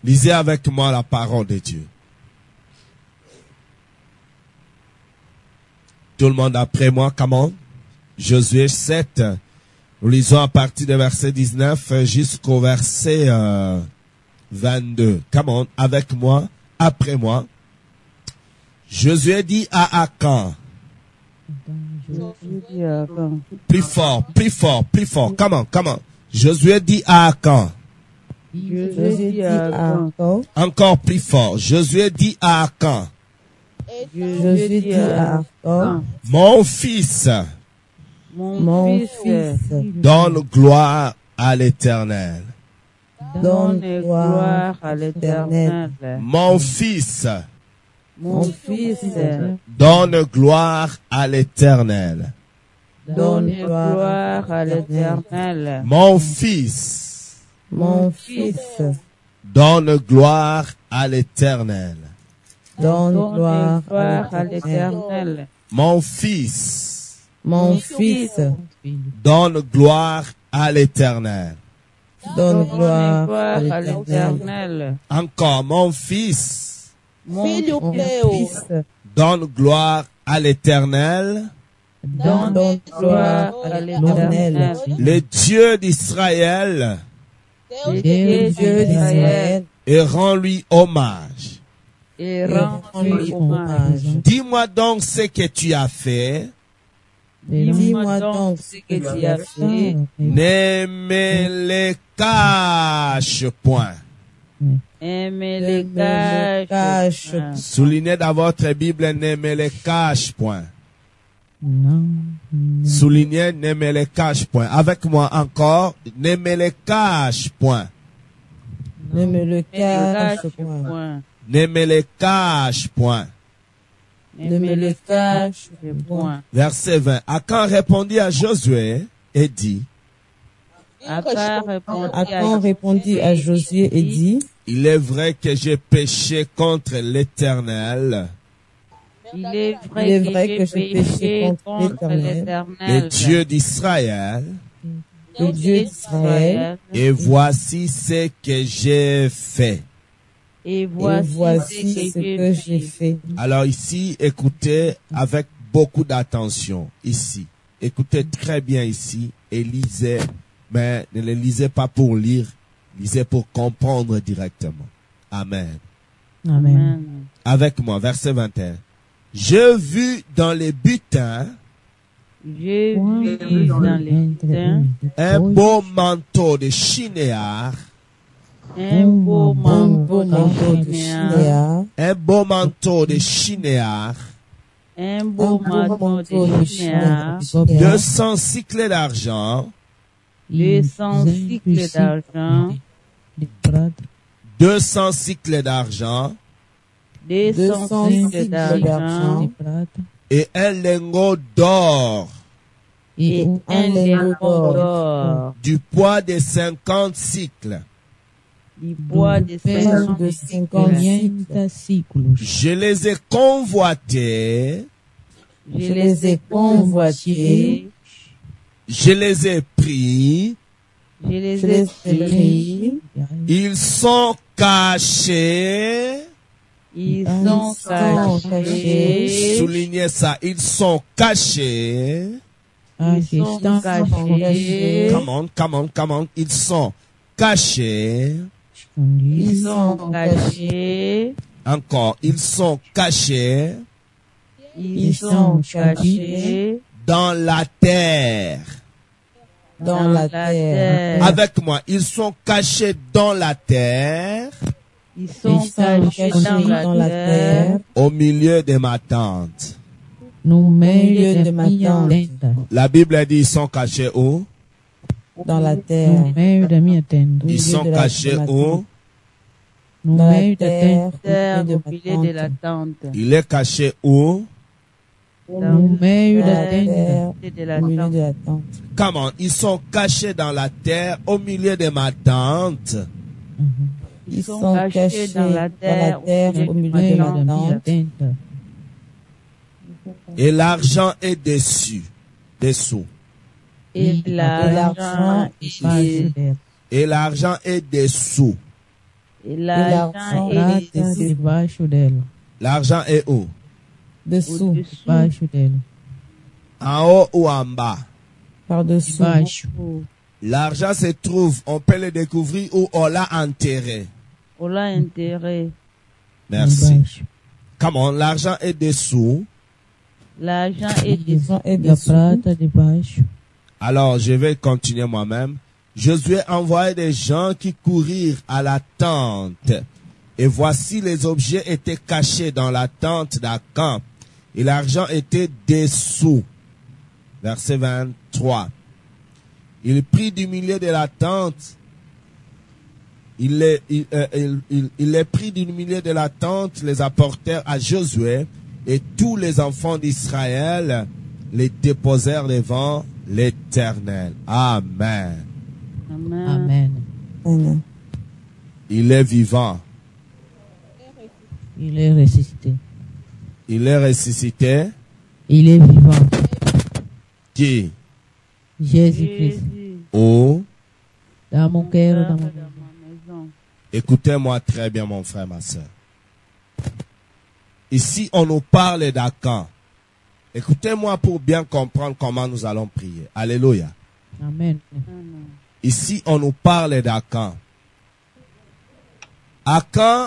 Lisez avec moi la parole de Dieu. Tout le monde après moi, comment? Josué 7. Nous lisons à partir du verset 19 jusqu'au verset 22. Comment? Avec moi, après moi. Josué dit à Akan. Plus fort, plus fort, plus fort. Comment? Josué dit à Akan. Encore plus fort. Josué dit à Akan. Mon fils, donne gloire à l'Éternel. Donne gloire à l'Éternel. Mon fils, donne gloire à l'Éternel. donne gloire à l'Éternel. Mon fils, donne gloire à l'Éternel. Donne gloire à l'Éternel. Mon fils, donne gloire à l'Éternel. donne gloire à Donne gloire à l'Éternel. l'Éternel. Encore, mon fils, Mon fils, donne gloire à l'Éternel. donne gloire à l'Éternel. Le Dieu d'Israël, Le Dieu d'Israël, et rends-lui hommage. et rends-lui hommage. Dis-moi donc ce que tu as fait. Dis-moi donc ce que tu as fait. Ne me le cache point. Et me le cache. Soulignez dans votre Bible, ne me le cache point. Soulignez, ne me le cache point. Avec moi encore, ne me le cache point. Ne me le cache point. Ne me le cache point. Ne me le cache point. Verset 20. Akan répondit à Josué et dit, Akan répondit à Josué et dit, il est vrai que j'ai péché contre l'Éternel, il est vrai que j'ai péché contre l'Éternel, le Dieu d'Israël, le Dieu d'Israël, et voici ce que j'ai fait. et voici ce que j'ai fait. Alors ici, écoutez avec beaucoup d'attention. Ici, écoutez très bien ici et lisez, mais ne le lisez pas pour lire, lisez pour comprendre directement. Amen. Amen. Avec moi, verset 21. Je vis dans les butins J'ai vu dans les teints un beau manteau de chinéar, un beau manteau de chinéar, un beau manteau de chinéar, un beau manteau de chinéar, 200 cycles d'argent, 200 cycles d'argent, 200 cycles d'argent, 200 cycles d'argent, et un lingot d'or et un lingot d'or, du poids de 50 cycles. du poids de 50 cycles. Je les ai convoités, Je les ai convoités, je les ai pris, je les ai pris, ils sont cachés. ils sont cachés, Soulignez ça, ils sont cachés. ils sont cachés, Come on, ils sont cachés. ils sont cachés, Encore, ils sont cachés ils sont cachés dans la terre. dans la terre. Avec moi, ils sont cachés dans la terre, Ils sont cachés dans la terre, au milieu de ma tente. au milieu de ma tente, La Bible dit ils sont cachés où? dans la terre, Ils sont cachés où? dans la terre, au milieu de la tente, Il est caché où? au milieu de la tente. Comment? Ils sont cachés dans la terre, au milieu de ma tente. Ils sont cachés dans la terre, au milieu de la tente. Et l'argent est dessous. Et l'argent est Et l'argent est dessous. Et l'argent est debaixo d'elle. L'argent est où? Dessous. Debaixo d'elle. En haut ou en bas? Par-dessous. Debaixo. L'argent se trouve, on peut le découvrir ou on l'a enterré. On l'a enterré. Merci. Debaixo. Come on, l'argent est dessous. L'argent est dessous. La prata debaixo. Alors, je vais continuer moi-même. Josué envoyait des gens qui courirent à la tente. Et voici les objets étaient cachés dans la tente d'Akan. Et l'argent était dessous. Verset 23. Il prit du milieu de la tente. Il les prit du milieu de la tente, les apportèrent à Josué. Et tous les enfants d'Israël les déposèrent devant l'Éternel. Amen. Amen. Amen. Il est vivant. Il est ressuscité. Il est ressuscité. Il est vivant. Qui? Jésus-Christ. Oh. Dans mon cœur, dans mon maison. Écoutez-moi très bien, mon frère, ma soeur. Ici, on nous parle d'Akan. Écoutez-moi pour bien comprendre comment nous allons prier. Alléluia. Amen. Ici, on nous parle d'Akan. Akan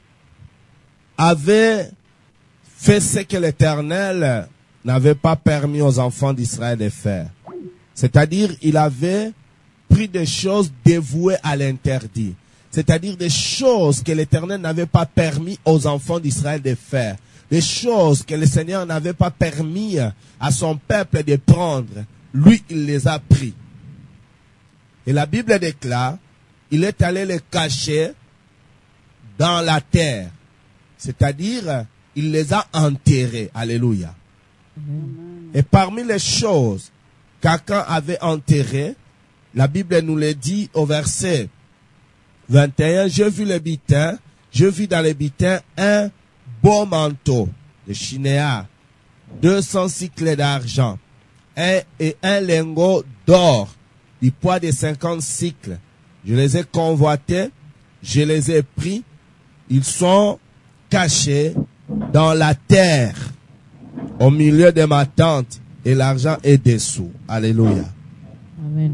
avait fait ce que l'Éternel n'avait pas permis aux enfants d'Israël de faire. C'est-à-dire, il avait pris des choses dévouées à l'interdit. C'est-à-dire des choses que l'Éternel n'avait pas permis aux enfants d'Israël de faire. Des choses que le Seigneur n'avait pas permis à son peuple de prendre. Lui, il les a pris. Et la Bible déclare, il est allé les cacher dans la terre. C'est-à-dire, il les a enterrés. Alléluia. Et parmi les choses qu'Akan avait enterrées, la Bible nous le dit au verset 21, je vis le butin, je vis dans le butin un beau manteau de chinéa, 200 cycles d'argent et un lingot d'or du poids de 50 cycles. Je les ai convoités, je les ai pris, ils sont cachés dans la terre, au milieu de ma tente, et l'argent est dessous. Alléluia. Amen.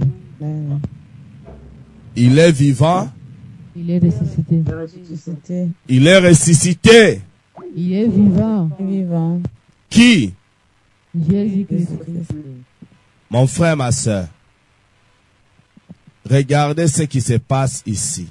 Il est vivant. Il est ressuscité. Il est ressuscité. Il est vivant. Vivant. Qui? Jésus-Christ. Mon frère, ma soeur, regardez ce qui se passe ici.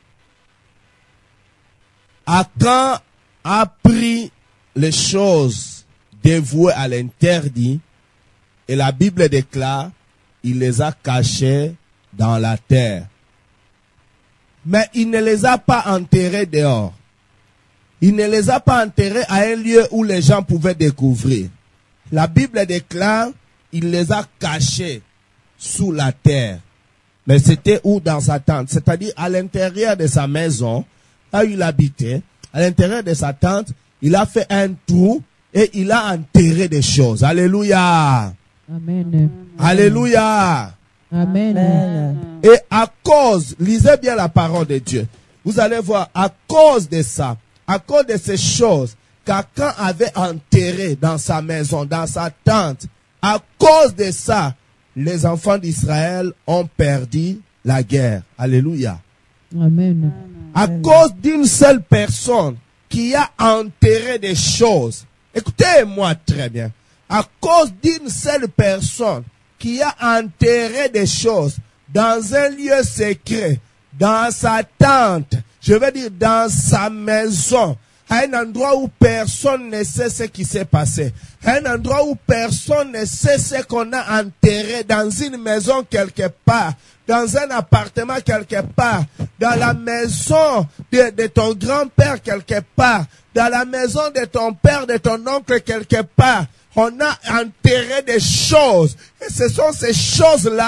Akan a pris les choses dévouées à l'interdit et la Bible déclare, il les a cachées dans la terre. Mais il ne les a pas enterrés dehors. Il ne les a pas enterrés à un lieu où les gens pouvaient découvrir. La Bible déclare, il les a cachés sous la terre. Mais c'était où? Dans sa tente. C'est-à-dire à l'intérieur de sa maison, là où il habitait, à l'intérieur de sa tente, il a fait un trou et il a enterré des choses. Alléluia. Amen. Alléluia. Amen. Et à cause, lisez bien la parole de Dieu. Vous allez voir, à cause de ça, à cause de ces choses qu'Akan avait enterrées dans sa maison, dans sa tente, à cause de ça, les enfants d'Israël ont perdu la guerre. Alléluia. Amen. À cause d'une seule personne qui a enterré des choses. Écoutez-moi très bien. À cause d'une seule personne qui a enterré des choses dans un lieu secret, dans sa tente, je veux dire dans sa maison, à un endroit où personne ne sait ce qui s'est passé, à un endroit où personne ne sait ce qu'on a enterré dans une maison quelque part, dans un appartement quelque part, dans la maison de ton grand-père quelque part, dans la maison de ton père, de ton oncle quelque part. On a enterré des choses. Et ce sont ces choses-là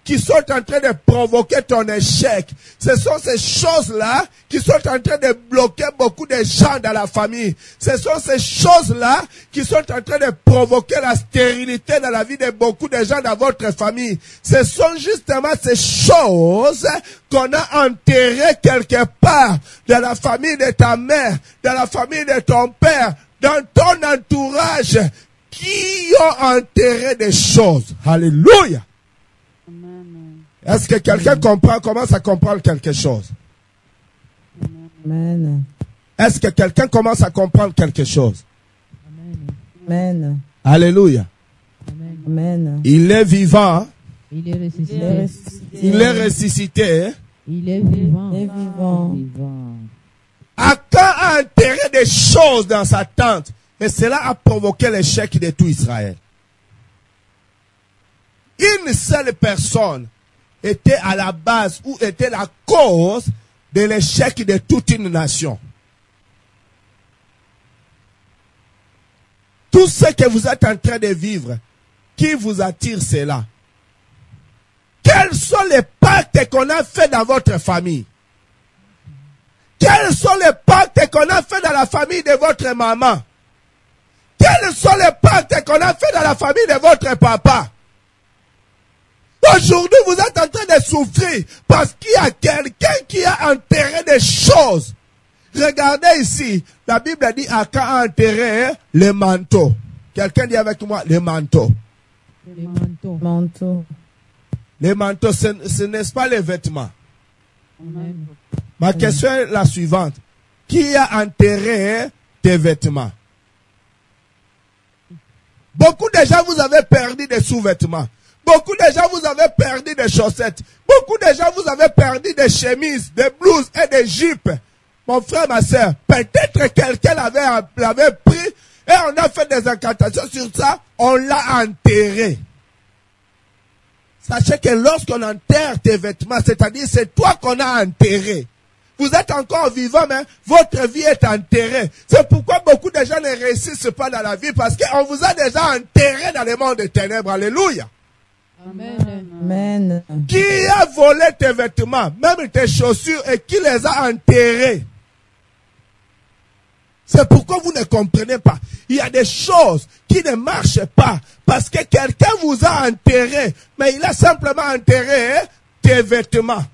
qui sont en train de provoquer ton échec. Ce sont ces choses-là qui sont en train de bloquer beaucoup de gens dans la famille. Ce sont ces choses-là qui sont en train de provoquer la stérilité dans la vie de beaucoup de gens dans votre famille. Ce sont justement ces choses qu'on a enterrées quelque part dans la famille de ta mère, dans la famille de ton père, dans ton entourage, qui ont enterré des choses. Alléluia. Est-ce que quelqu'un comprend, commence à comprendre quelque chose? Amen. Est-ce que quelqu'un commence à comprendre quelque chose? Amen. Alléluia. Amen. Il est vivant. Il est ressuscité. Il est ressuscité. Il est vivant. Il est vivant. Akan a enterré des choses dans sa tente. Et cela a provoqué l'échec de tout Israël. Une seule personne était à la base ou était la cause de l'échec de toute une nation. Tout ce que vous êtes en train de vivre, qui vous attire cela? Quels sont les pactes qu'on a fait dans votre famille? Quels sont les pactes qu'on a fait dans la famille de votre maman? Quels sont les pactes qu'on a fait dans la famille de votre papa? Aujourd'hui, vous êtes en train de souffrir parce qu'il y a quelqu'un qui a enterré des choses. Regardez ici, la Bible dit Akan a enterré les manteaux. Quelqu'un dit avec moi les manteaux. Les manteaux. Manteau. Les manteaux, ce n'est pas les vêtements. Amen. Ma question est la suivante. Qui a enterré tes vêtements? Beaucoup de gens, vous avez perdu des sous-vêtements. Beaucoup de gens, vous avez perdu des chaussettes. Beaucoup de gens, vous avez perdu des chemises, des blouses et des jupes. Mon frère, ma soeur, peut-être quelqu'un l'avait pris et on a fait des incantations sur ça, on l'a enterré. Sachez que lorsqu'on enterre tes vêtements, c'est-à-dire c'est toi qu'on a enterré. Vous êtes encore vivant, mais votre vie est enterrée. C'est pourquoi beaucoup de gens ne réussissent pas dans la vie, parce qu'on vous a déjà enterré dans le monde des ténèbres. Alléluia. Amen. Amen. Qui a volé tes vêtements, même tes chaussures, et qui les a enterrés? C'est pourquoi vous ne comprenez pas. Il y a des choses qui ne marchent pas parce que quelqu'un vous a enterré, mais il a simplement enterré tes vêtements.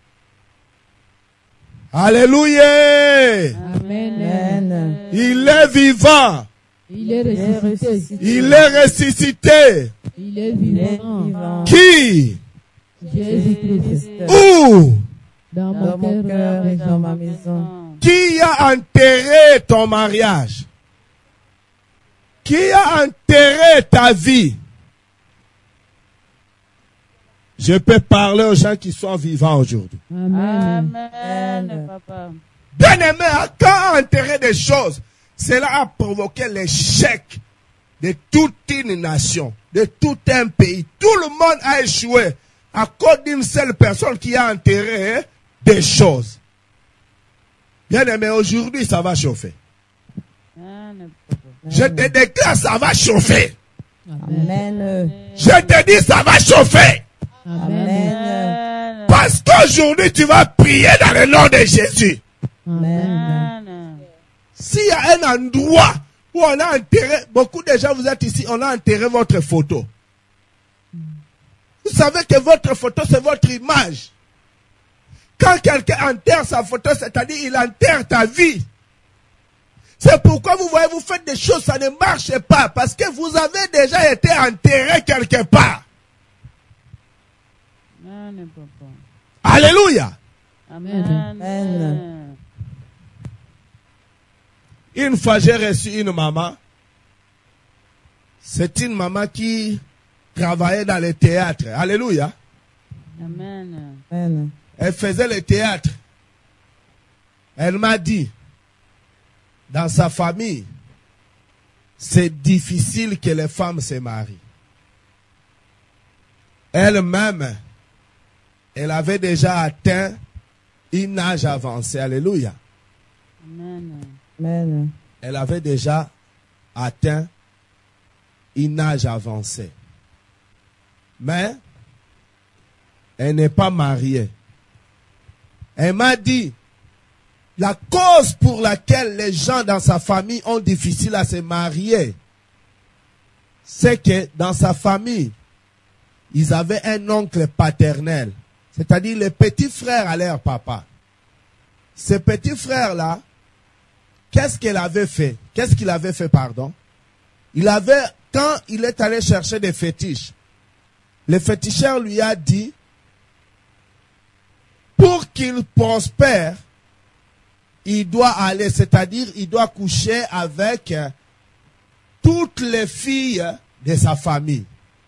Alléluia. Amen. Il est vivant. Il est ressuscité. Il est ressuscité. Il est vivant. Qui? Jésus-Christ. Où? Dans Dans mon mon cœur cœur et dans ma maison. Qui a enterré ton mariage? Qui a enterré ta vie? Je peux parler aux gens qui sont vivants aujourd'hui. Amen. Amen. Papa. Bien-aimé, quand a enterré des choses, cela a provoqué l'échec de toute une nation, de tout un pays. Tout le monde a échoué à cause d'une seule personne qui a enterré des choses. Bien-aimé, aujourd'hui, ça va chauffer. Amen, papa. Je te déclare, ça va chauffer. Amen. Je te dis, ça va chauffer. Amen. Amen. Parce qu'aujourd'hui, tu vas prier dans le nom de Jésus. Amen. Amen. S'il y a un endroit où on a enterré, beaucoup de gens, vous êtes ici, on a enterré votre photo. Vous savez que votre photo, c'est votre image. Quand quelqu'un enterre sa photo, c'est-à-dire il enterre ta vie. C'est pourquoi vous voyez, vous faites des choses, ça ne marche pas. Parce que vous avez déjà été enterré quelque part. Amen, papa. Alléluia. Amen. Amen. Une fois, j'ai reçu une maman. C'est une maman qui travaillait dans le théâtre. Alléluia. Amen. Amen. Elle faisait le théâtre. Elle m'a dit, dans sa famille, c'est difficile que les femmes se marient. Elle-même, elle avait déjà atteint un âge avancé. Alléluia. Amen. Amen. Elle avait déjà atteint un âge avancé. Mais, elle n'est pas mariée. Elle m'a dit, la cause pour laquelle les gens dans sa famille ont difficile à se marier, c'est que dans sa famille, ils avaient un oncle paternel, c'est-à-dire le petit frère à leur papa. Ce petit frère-là, qu'est-ce qu'il avait fait? Quand il est allé chercher des fétiches, le féticheur lui a dit, pour qu'il prospère, il doit aller, c'est-à-dire il doit coucher avec toutes les filles de sa famille.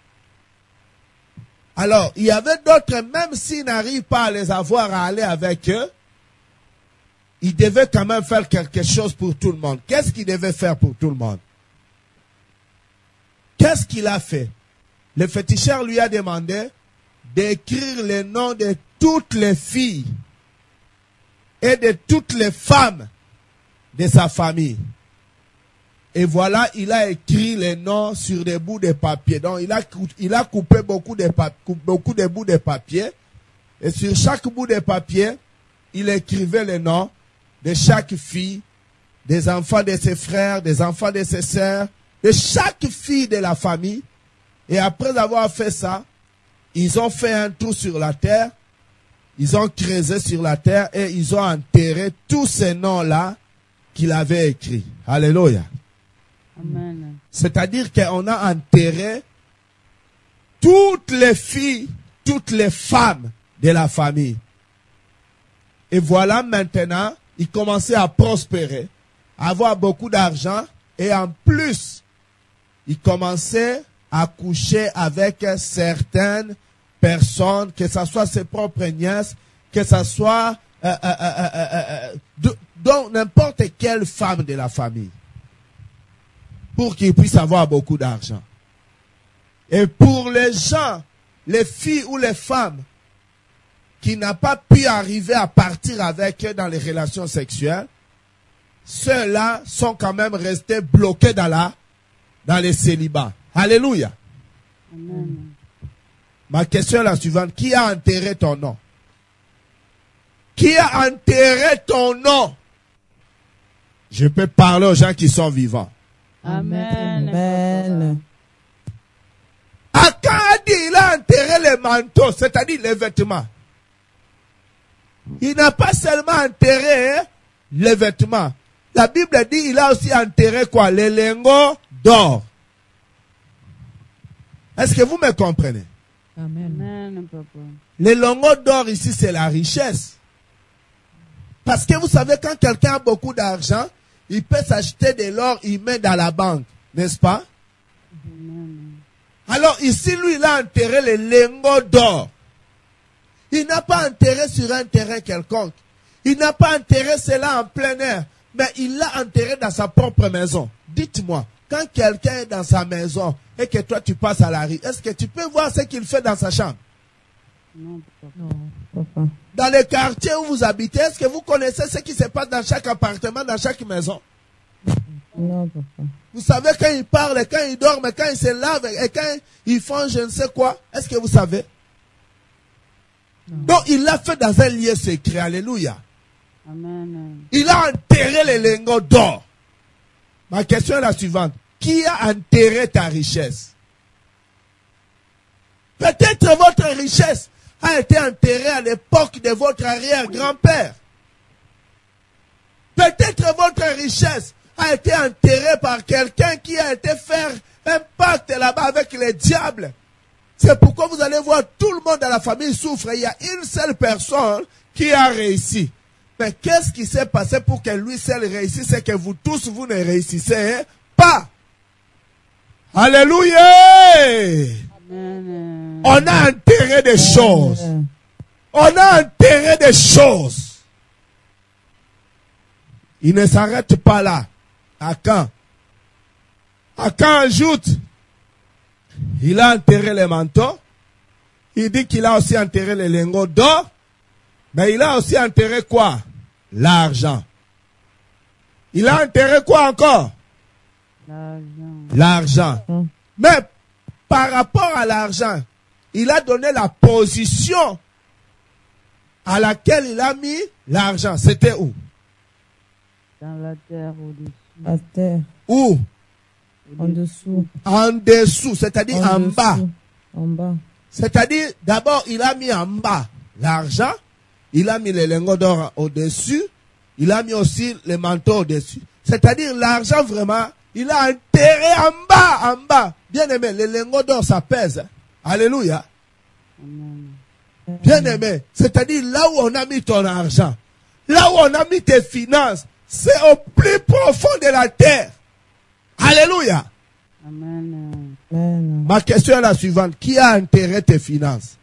Alors, il y avait d'autres, même s'il n'arrive pas à les avoir à aller avec eux, il devait quand même faire quelque chose pour tout le monde. Qu'est-ce qu'il devait faire pour tout le monde? Qu'est-ce qu'il a fait? Le féticheur lui a demandé d'écrire les noms de toutes les filles et de toutes les femmes de sa famille. Et voilà, il a écrit les noms sur des bouts de papier. Donc, il a coupé beaucoup de bouts de papier. Et sur chaque bout de papier, il écrivait les noms de chaque fille, des enfants de ses frères, des enfants de ses sœurs, de chaque fille de la famille. Et après avoir fait ça, ils ont fait un trou sur la terre, ils ont creusé sur la terre et ils ont enterré tous ces noms-là qu'il avait écrits. Alléluia. Amen. C'est-à-dire qu'on a enterré toutes les filles, toutes les femmes de la famille. Et voilà maintenant, il commençait à prospérer, à avoir beaucoup d'argent et en plus, il commençait à coucher avec certaines personnes, que ce soit ses propres nièces, que ce soit donc n'importe quelle femme de la famille, pour qu'il puisse avoir beaucoup d'argent. Et pour les gens, les filles ou les femmes qui n'ont pas pu arriver à partir avec eux dans les relations sexuelles, ceux-là sont quand même restés bloqués dans les célibats. Alléluia. Amen. Ma question est la suivante. Qui a enterré ton nom? Qui a enterré ton nom? Je peux parler aux gens qui sont vivants. Amen. Amen. Akan a dit, il a enterré les manteaux, c'est-à-dire les vêtements. Il n'a pas seulement enterré les vêtements. La Bible dit, il a aussi enterré quoi? Les lingots d'or. Est-ce que vous me comprenez? Amen. Amen, papa. Les lingots d'or ici, c'est la richesse. Parce que vous savez, quand quelqu'un a beaucoup d'argent, il peut s'acheter de l'or, il met dans la banque. N'est-ce pas? Amen. Alors ici, lui, il a enterré les lingots d'or. Il n'a pas enterré sur un terrain quelconque. Il n'a pas enterré cela en plein air. Mais il l'a enterré dans sa propre maison. Dites-moi, quand quelqu'un est dans sa maison et que toi tu passes à la rue, est-ce que tu peux voir ce qu'il fait dans sa chambre? Non, papa. Non, papa. Dans les quartiers où vous habitez, est-ce que vous connaissez ce qui se passe dans chaque appartement, dans chaque maison? Non, papa. Vous savez quand ils parlent, quand ils dorment, quand ils se lavent et quand ils font je ne sais quoi, est-ce que vous savez? Donc il l'a fait dans un lieu secret. Alléluia. Amen. Il a enterré les lingots d'or. Ma question est la suivante. Qui a enterré ta richesse? Peut-être votre richesse a été enterrée à l'époque de votre arrière-grand-père. Peut-être votre richesse a été enterrée par quelqu'un qui a été faire un pacte là-bas avec les diables. C'est pourquoi vous allez voir tout le monde dans la famille souffre. Il y a une seule personne qui a réussi. Mais qu'est-ce qui s'est passé pour que lui seul réussisse? C'est que vous tous, vous ne réussissez pas. Alléluia! Amen. On a enterré des choses. On a enterré des choses. Il ne s'arrête pas là. Akan ajoute, il a enterré les manteaux. Il dit qu'il a aussi enterré les lingots d'or. Mais il a aussi enterré quoi? L'argent. Il a enterré quoi encore? L'argent. Mais par rapport à l'argent, il a donné la position à laquelle il a mis l'argent, c'était où? Dans la terre au-dessus. La terre. Où? En dessous. En dessous, c'est-à-dire en bas. En bas. C'est-à-dire, d'abord, il a mis en bas l'argent, il a mis les lingots d'or au-dessus, il a mis aussi les manteaux au-dessus. C'est-à-dire, l'argent vraiment, il a enterré en bas. Bien aimé, les lingots d'or, ça pèse. Alléluia. Amen. Bien aimé, c'est-à-dire là où on a mis ton argent, là où on a mis tes finances, c'est au plus profond de la terre. Alléluia. Amen. Amen. Ma question est la suivante. Qui a enterré tes finances?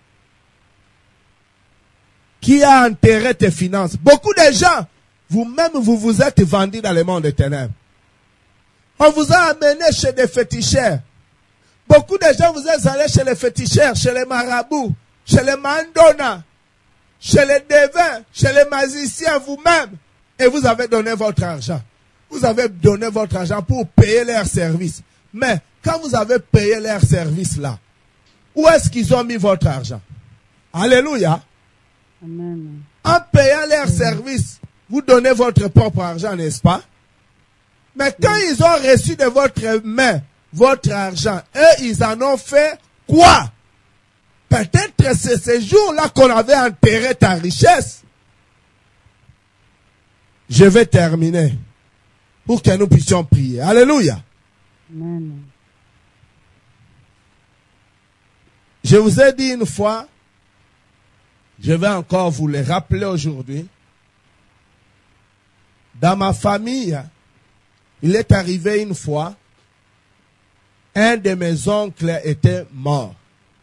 Qui a enterré tes finances? Beaucoup de gens, vous-même, vous vous êtes vendus dans le monde des ténèbres. On vous a amené chez des féticheurs. Beaucoup de gens, vous êtes allés chez les féticheurs, chez les marabouts, chez les mandona, chez les devins, chez les magiciens vous-même. Et vous avez donné votre argent. Vous avez donné votre argent pour payer leurs services. Mais quand vous avez payé leurs services là, où est-ce qu'ils ont mis votre argent? Alléluia. Amen. En payant leurs services, vous donnez votre propre argent, n'est-ce pas? Mais quand ils ont reçu de votre main votre argent, eux, ils en ont fait quoi? Peut-être c'est ce jour-là qu'on avait enterré ta richesse. Je vais terminer pour que nous puissions prier. Alléluia. Amen. Je vous ai dit une fois, je vais encore vous le rappeler aujourd'hui. Dans ma famille, il est arrivé une fois, un de mes oncles était mort.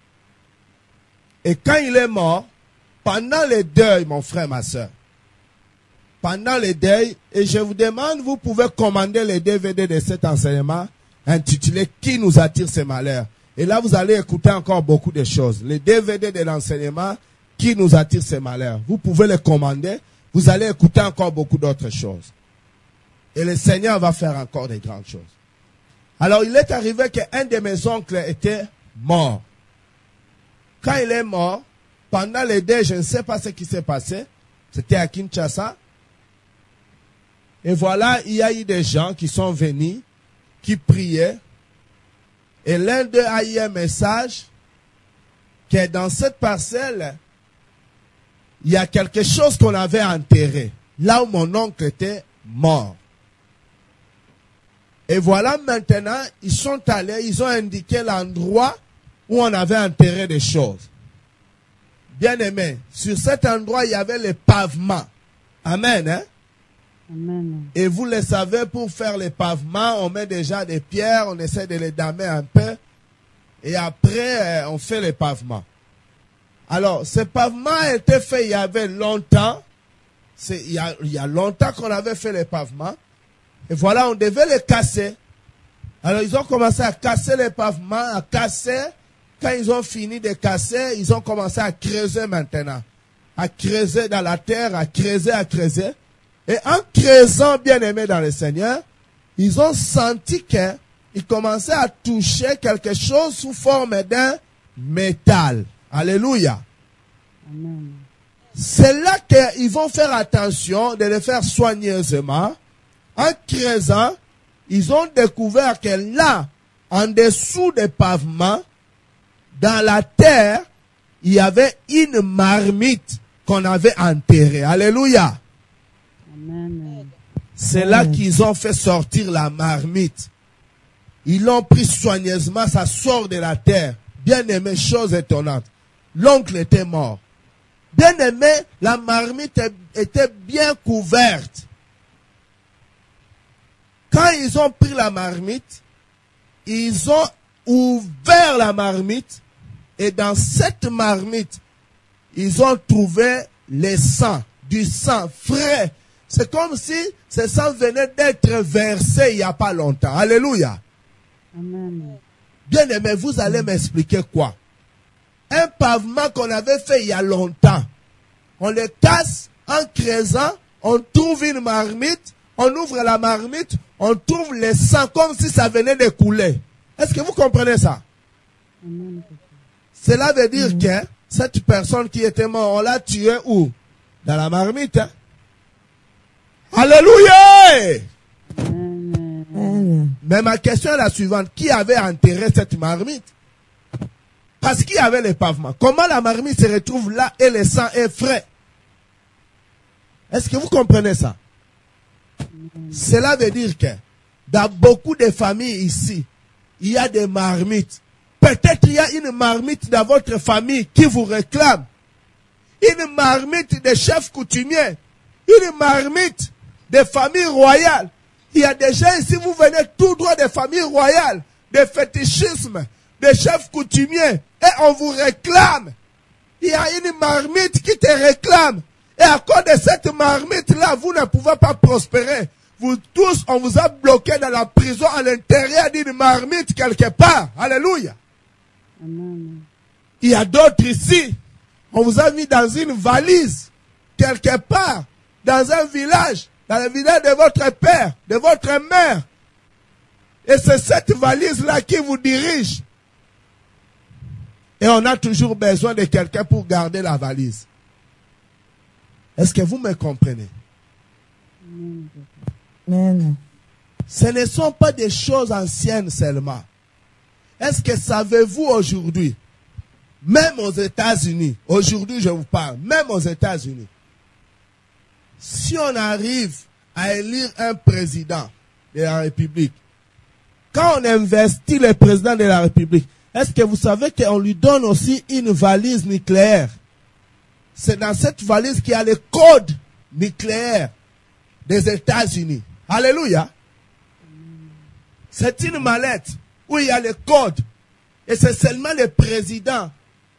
Et quand il est mort, pendant le deuil, mon frère, ma soeur, pendant le deuil, et je vous demande, vous pouvez commander les DVD de cet enseignement intitulé « Qui nous attire ces malheurs ?» Et là, vous allez écouter encore beaucoup de choses. Les DVD de l'enseignement « Qui nous attire ces malheurs ?» Vous pouvez les commander, vous allez écouter encore beaucoup d'autres choses. Et le Seigneur va faire encore des grandes choses. Alors, il est arrivé qu'un de mes oncles était mort. Quand il est mort, pendant le deuil, je ne sais pas ce qui s'est passé. C'était à Kinshasa. Et voilà, il y a eu des gens qui sont venus, qui priaient. Et l'un d'eux a eu un message que dans cette parcelle, il y a quelque chose qu'on avait enterré. Là où mon oncle était mort. Et voilà maintenant, ils sont allés, ils ont indiqué l'endroit où on avait enterré des choses. Bien aimé, sur cet endroit, il y avait les pavements. Amen, hein? Amen. Et vous le savez, pour faire les pavements, on met déjà des pierres, on essaie de les damer un peu. Et après, on fait les pavements. Alors, ces pavements étaient faits il y avait longtemps. Il y a longtemps qu'on avait fait les pavements. Et voilà, on devait les casser. Alors, ils ont commencé à casser les pavements, à casser. Quand ils ont fini de casser, ils ont commencé à creuser maintenant. À creuser dans la terre, à creuser, à creuser. Et en creusant, bien aimé dans le Seigneur, ils ont senti qu'ils commençaient à toucher quelque chose sous forme d'un métal. Alléluia. Amen. C'est là qu'ils vont faire attention de le faire soigneusement. En creusant, ils ont découvert que là, en dessous des pavements, dans la terre, il y avait une marmite qu'on avait enterrée. Alléluia. Amen. C'est là qu'ils ont fait sortir la marmite. Ils l'ont pris soigneusement, ça sort de la terre. Bien aimé, chose étonnante. L'oncle était mort. Bien aimé, la marmite était bien couverte. Quand ils ont pris la marmite, ils ont ouvert la marmite et dans cette marmite, ils ont trouvé le sang, du sang frais. C'est comme si ce sang venait d'être versé il n'y a pas longtemps. Alléluia. Amen. Bien aimé, vous allez m'expliquer quoi? Un pavement qu'on avait fait il y a longtemps. On le casse en creusant, on trouve une marmite, on ouvre la marmite, on trouve le sang comme si ça venait de couler. Est-ce que vous comprenez ça? Amen. Cela veut dire que cette personne qui était morte, on l'a tué où? dans la marmite. Hein? Alléluia! Amen. Mais ma question est la suivante. Qui avait enterré cette marmite? Parce qu'il y avait les pavements. Comment la marmite se retrouve là et le sang est frais? Est-ce que vous comprenez ça? Cela veut dire que dans beaucoup de familles ici, il y a des marmites. Peut-être il y a une marmite dans votre famille qui vous réclame. Une marmite de chefs coutumiers. Une marmite de famille royale. Il y a des gens ici, vous venez tout droit des familles royales, de fétichisme, de chefs coutumiers, et on vous réclame. Il y a une marmite qui te réclame. Et à cause de cette marmite-là, vous ne pouvez pas prospérer. Vous tous, on vous a bloqué dans la prison à l'intérieur d'une marmite quelque part. Alléluia. Amen. Il y a d'autres ici. On vous a mis dans une valise, quelque part, dans un village, dans le village de votre père, de votre mère. Et c'est cette valise-là qui vous dirige. Et on a toujours besoin de quelqu'un pour garder la valise. Est-ce que vous me comprenez? Amen. Ce ne sont pas des choses anciennes seulement. Est-ce que savez-vous aujourd'hui, même aux États-Unis, aujourd'hui je vous parle, même aux États-Unis, si on arrive à élire un président de la République, quand on investit le président de la République, est-ce que vous savez qu'on lui donne aussi une valise nucléaire? C'est dans cette valise qu'il y a le code nucléaire des États-Unis. Alléluia. C'est une mallette où il y a le code. Et c'est seulement le président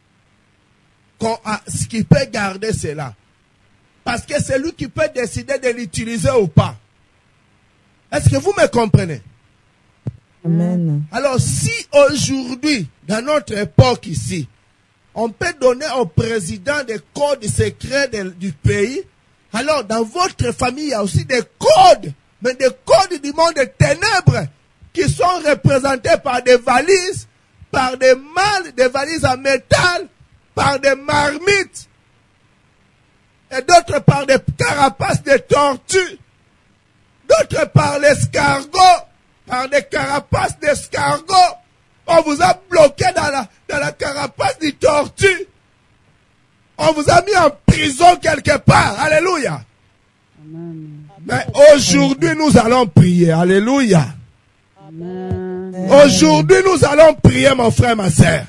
qui peut garder cela. Parce que c'est lui qui peut décider de l'utiliser ou pas. Est-ce que vous me comprenez? Amen. Alors si aujourd'hui, dans notre époque ici, on peut donner au président des codes secrets du pays, alors dans votre famille, il y a aussi des codes, mais des codes du monde des ténèbres, qui sont représentés par des valises, par des malles, des valises en métal, par des marmites, et d'autres par des carapaces de tortues, d'autres par l'escargot, par des carapaces d'escargot. On vous a bloqué dans la carapace du tortue. On vous a mis en prison quelque part. Alléluia. Amen. Mais aujourd'hui, nous allons prier. Alléluia. Amen. Aujourd'hui, nous allons prier, mon frère, ma sœur.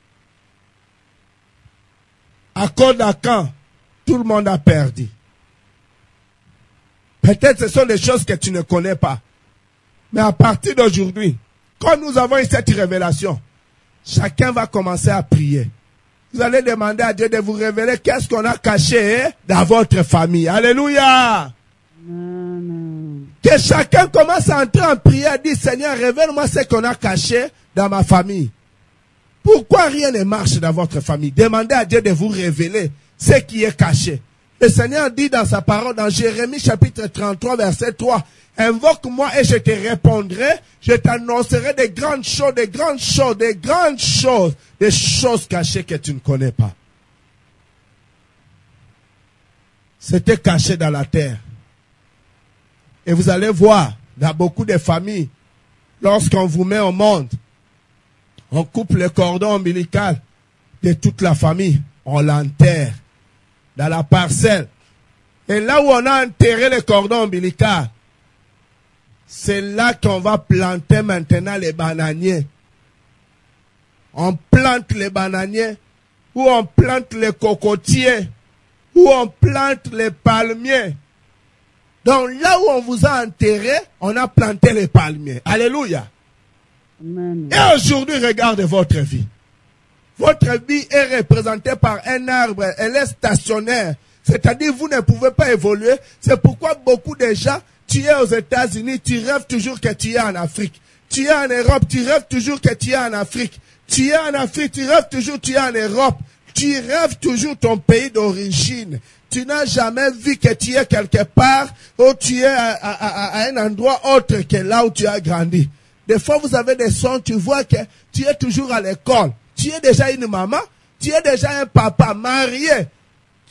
À cause de quand tout le monde a perdu. Peut-être ce sont des choses que tu ne connais pas. Mais à partir d'aujourd'hui, quand nous avons eu cette révélation, chacun va commencer à prier. Vous allez demander à Dieu de vous révéler qu'est-ce qu'on a caché dans votre famille. Alléluia. Amen. Que chacun commence à entrer en prière et dire, Seigneur, révèle-moi ce qu'on a caché dans ma famille. Pourquoi rien ne marche dans votre famille? Demandez à Dieu de vous révéler ce qui est caché. Le Seigneur dit dans sa parole, dans Jérémie chapitre 33, verset 3, invoque-moi et je te répondrai, je t'annoncerai des grandes choses, des grandes choses, des grandes choses, des choses cachées que tu ne connais pas. C'était caché dans la terre. Et vous allez voir, dans beaucoup de familles, lorsqu'on vous met au monde, on coupe le cordon ombilical de toute la famille, on l'enterre dans la parcelle. Et là où on a enterré le cordon ombilical, c'est là qu'on va planter maintenant les bananiers. On plante les bananiers, ou on plante les cocotiers, ou on plante les palmiers. Donc là où on vous a enterré, on a planté les palmiers. Alléluia. Amen. Et aujourd'hui, regardez votre vie. Votre vie est représentée par un arbre, elle est stationnaire. C'est-à-dire, vous ne pouvez pas évoluer. C'est pourquoi beaucoup de gens, tu es aux États-Unis, tu rêves toujours que tu es en Afrique. Tu es en Europe, tu rêves toujours que tu es en Afrique. Tu es en Afrique, tu rêves toujours que tu es en Europe. Tu rêves toujours ton pays d'origine. Tu n'as jamais vu que tu es quelque part où tu es à un endroit autre que là où tu as grandi. Des fois, vous avez des sons, tu vois que tu es toujours à l'école. Tu es déjà une maman, tu es déjà un papa marié.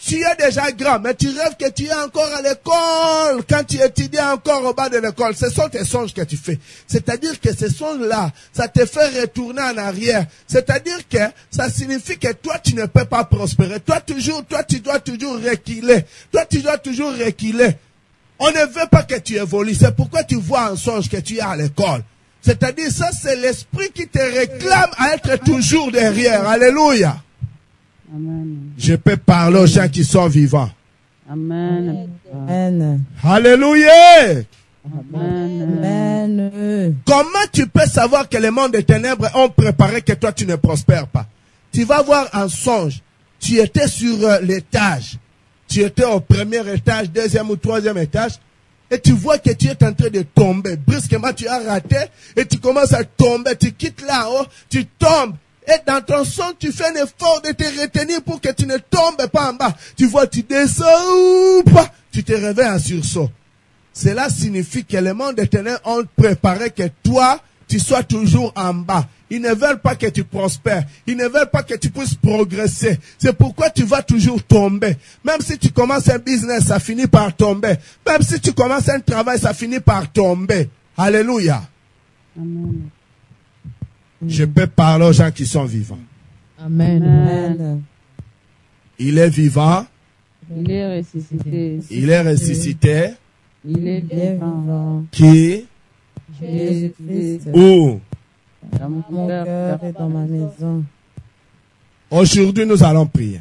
Tu es déjà grand, mais tu rêves que tu es encore à l'école. Quand tu étudies encore au bas de l'école, ce sont tes songes que tu fais. C'est-à-dire que ces songes-là, ça te fait retourner en arrière. C'est-à-dire que ça signifie que toi, tu ne peux pas prospérer. Toi, tu dois toujours reculer. Toi, tu dois toujours reculer. On ne veut pas que tu évolues. C'est pourquoi tu vois en songe que tu es à l'école. C'est-à-dire, ça, c'est l'esprit qui te réclame à être toujours derrière. Alléluia. Amen. Je peux parler aux gens qui sont vivants. Amen. Amen. Alléluia. Amen. Amen. Comment tu peux savoir que les mondes des ténèbres ont préparé que toi tu ne prospères pas? Tu vas voir un songe. Tu étais sur l'étage. Tu étais au premier étage, deuxième ou troisième étage. Et tu vois que tu es en train de tomber. Brusquement, tu as raté et tu commences à tomber. Tu quittes là-haut, tu tombes. Et dans ton son, tu fais un effort de te retenir pour que tu ne tombes pas en bas. Tu vois, tu descends, tu te réveilles en sursaut. Cela signifie que les mondes des ténèbres ont préparé que toi, tu sois toujours en bas. Ils ne veulent pas que tu prospères. Ils ne veulent pas que tu puisses progresser. C'est pourquoi tu vas toujours tomber. Même si tu commences un business, ça finit par tomber. Même si tu commences un travail, ça finit par tomber. Alléluia. Amen. Je peux parler aux gens qui sont vivants. Amen. Amen. Il est vivant. Il est ressuscité. Il est ressuscité. Il est vivant. Qui? Jésus-Christ. Où? Dans mon Mon cœur est dans ma maison. Aujourd'hui, nous allons prier.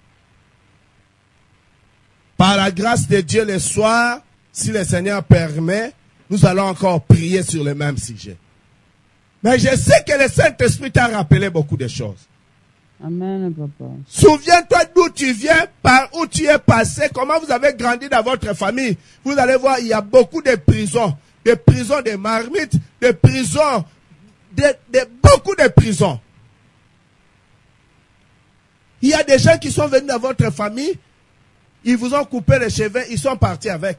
Par la grâce de Dieu, le soir, si le Seigneur permet, nous allons encore prier sur le même sujet. Mais je sais que le Saint-Esprit t'a rappelé beaucoup de choses. Amen, papa. Souviens-toi d'où tu viens, par où tu es passé, comment vous avez grandi dans votre famille. Vous allez voir, il y a beaucoup de prisons de marmites, de prisons, beaucoup de prisons. Il y a des gens qui sont venus dans votre famille, ils vous ont coupé les cheveux, ils sont partis avec.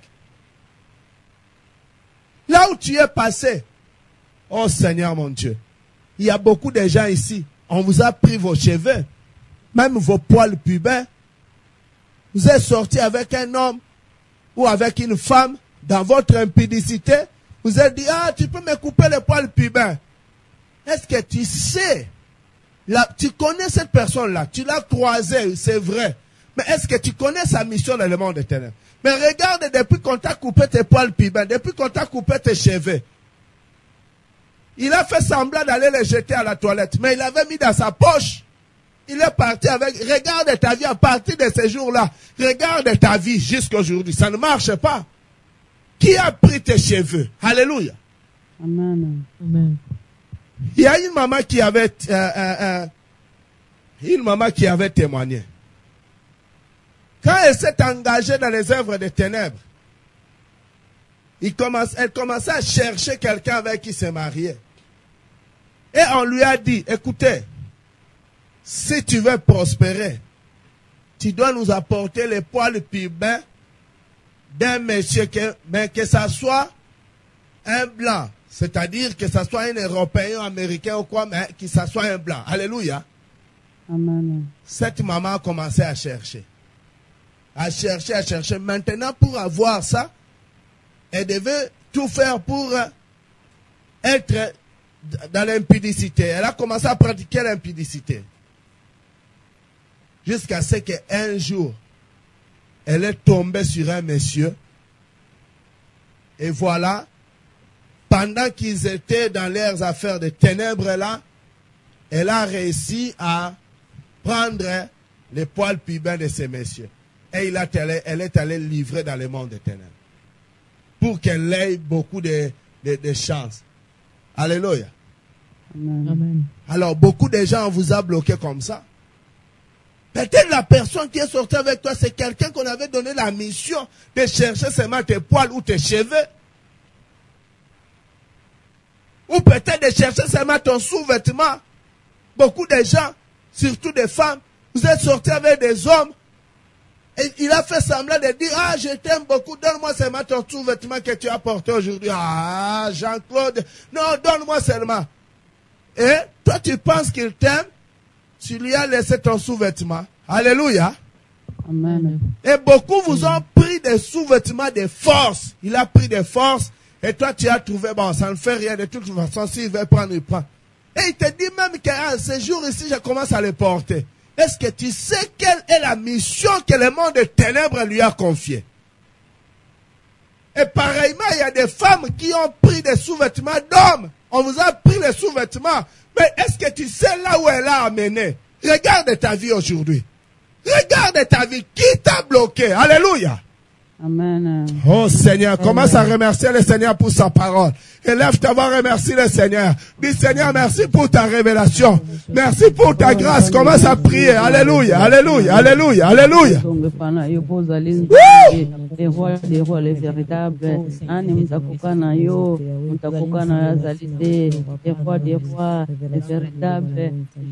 Là où tu es passé, oh Seigneur mon Dieu, il y a beaucoup de gens ici, on vous a pris vos cheveux, même vos poils pubiens. Vous êtes sorti avec un homme ou avec une femme dans votre impudicité. Vous êtes dit, ah, tu peux me couper les poils pubiens. Est-ce que tu sais, là, tu connais cette personne-là, tu l'as croisée, c'est vrai. Mais est-ce que tu connais sa mission dans le monde des ténèbres? Mais regarde, depuis qu'on t'a coupé tes poils pubiens, depuis qu'on t'a coupé tes cheveux, il a fait semblant d'aller les jeter à la toilette, mais il avait mis dans sa poche. Il est parti avec, regarde ta vie à partir de ces jours-là. Regarde ta vie jusqu'à aujourd'hui. Ça ne marche pas. Qui a pris tes cheveux? Alléluia. Amen. Amen. Il y a une maman qui avait témoigné. Quand elle s'est engagée dans les œuvres des ténèbres, elle commençait à chercher quelqu'un avec qui se marier. Et on lui a dit, écoutez, si tu veux prospérer, tu dois nous apporter les poils pubiens d'un monsieur, mais que ça soit un blanc. C'est-à-dire que ça soit un Européen, un Américain ou quoi, mais que ça soit un blanc. Alléluia. Amen. Cette maman a commencé à chercher. À chercher. Maintenant, pour avoir ça, elle devait tout faire pour être dans l'impudicité. Elle a commencé à pratiquer l'impudicité. Jusqu'à ce qu'un jour, elle est tombée sur un monsieur. Et voilà, pendant qu'ils étaient dans leurs affaires de ténèbres là, elle a réussi à prendre les poils pubiens de ces messieurs. Et elle est allée livrer dans le monde des ténèbres. Pour qu'elle ait beaucoup de chance. Alléluia. Amen. Amen. Alors, beaucoup de gens vous a bloqué comme ça. Peut-être la personne qui est sortie avec toi, c'est quelqu'un qu'on avait donné la mission de chercher seulement tes poils ou tes cheveux. Ou peut-être de chercher seulement ton sous-vêtement. Beaucoup de gens, surtout des femmes, vous êtes sortis avec des hommes. Et il a fait semblant de dire, ah, je t'aime beaucoup, donne-moi seulement ton sous-vêtement que tu as porté aujourd'hui. Ah, Jean-Claude, non, donne-moi seulement. Et toi, tu penses qu'il t'aime, tu lui as laissé ton sous-vêtement. Alléluia. Amen. Et beaucoup vous ont pris des sous-vêtements de force. Il a pris des forces et toi tu as trouvé, bon, ça ne fait rien de toute façon, s'il veut prendre, il prend. Et il te dit même que ce jour ici, je commence à les porter. Est-ce que tu sais quelle est la mission que le monde des ténèbres lui a confiée? Et pareillement, il y a des femmes qui ont pris des sous-vêtements d'hommes. On vous a pris les sous-vêtements. Mais est-ce que tu sais là où elle a amené? Regarde ta vie aujourd'hui. Regarde ta vie. Qui t'a bloqué? Alléluia. Amen. Oh Seigneur, commence à remercier le Seigneur pour sa parole. Élève ta voix, remercie le Seigneur. Dis Seigneur, merci pour ta révélation. Merci pour ta grâce. Commence à prier. Alléluia, alléluia, alléluia, alléluia. Les rois, les véritables. Les rois, les véritables.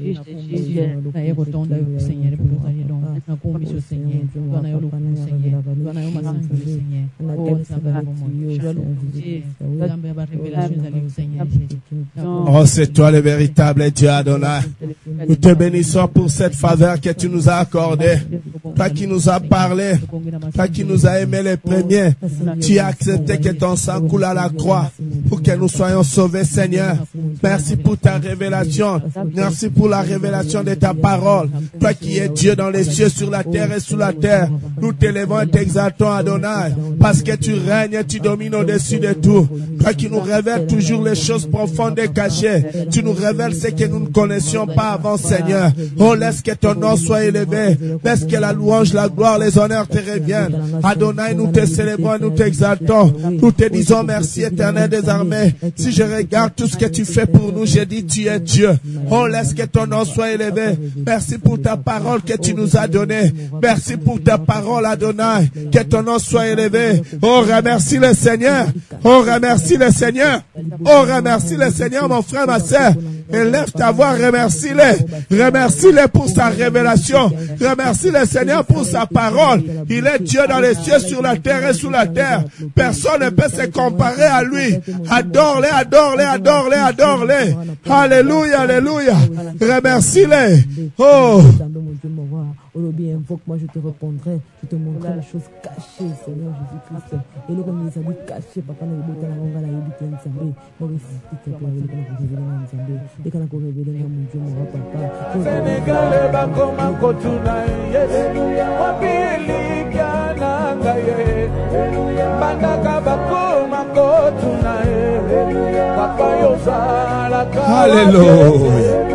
Oh, c'est toi le véritable Dieu Adonai. Nous te bénissons pour cette faveur que tu nous as accordée. Toi qui nous as parlé, toi qui nous as aimé les premiers, tu as accepté que ton sang coule à la croix pour que nous soyons sauvés, Seigneur. Merci pour ta révélation. Merci pour la révélation de ta parole. Toi qui es Dieu dans les cieux, sur la terre et sous la terre. Nous t'élevons et t'exaltons, Adonai, parce que tu règnes et tu domines au-dessus de tout. Toi qui nous révèles toujours les choses profondes et cachées. Tu nous révèles ce que nous ne connaissions pas avant, Seigneur. Oh, laisse que ton nom soit élevé. Laisse que la louange, la gloire, les honneurs te reviennent. Adonai, nous te célébrons, nous t'exaltons. Nous te disons merci, Éternel des armées. Si je regarde tout ce que tu fais pour nous, j'ai dit tu es Dieu. Oh, laisse que ton nom soit élevé. Merci pour ta parole que tu nous as donnée. Merci pour ta parole, Adonai. Que ton nom soit élevé. Oh, remercie le Seigneur. Oh, remercie le Seigneur. Oh, remercie le Seigneur, mon frère, ma sœur. Élève ta voix, remercie-le. Remercie-le pour sa révélation. Remercie le Seigneur pour sa parole. Il est Dieu dans les cieux, sur la terre et sous la terre. Personne ne peut se comparer à lui. Adore-le, adore-le, adore-le, adore-le. Alléluia, alléluia. Remercie-le. Oh. Aujourd'hui, invoque-moi, je te répondrai. Je te montrerai les choses cachées, Seigneur Jésus-Christ. Et le comme il s'est dit caché, papa, nous avons dit la yébité ensemble. Nous avons dit que nous avons révélé ensemble. Et quand nous avons révélé mon Dieu, mon papa. Sénégalais, bakoma kotuna, Alléluia. Wabili kana ngaye, bandaka bakoma kotuna, papa yosala ka. Alléluia.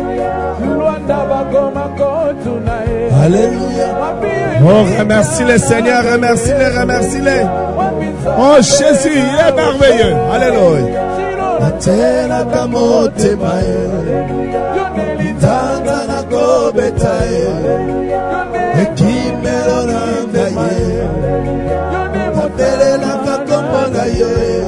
Alléluia. Oh, remercie le Seigneur, remercie-le, remercie-le. Oh, Jésus, il est merveilleux. Alléluia. Atela kamote mae, tanga na gobetae, ekimelo na ngaye, apele na kakomba ngaye,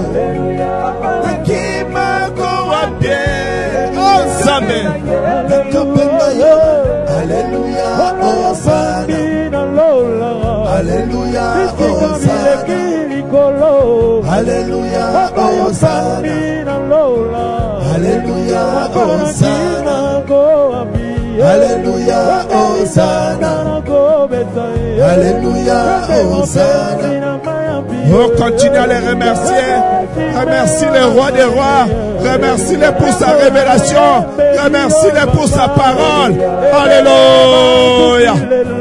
ekimako wapie, oh Zambé, kakomba yo, Alléluia, Hosanna, Alléluia, Hosanna, Alléluia, Hosanna. Alléluia, Hosanna. Alléluia, Hosanna. Alléluia, Hosanna. Oh, continue à les remercier. Remercie le roi des rois. Remercie-le pour sa révélation. Remercie-le pour sa parole. Alléluia.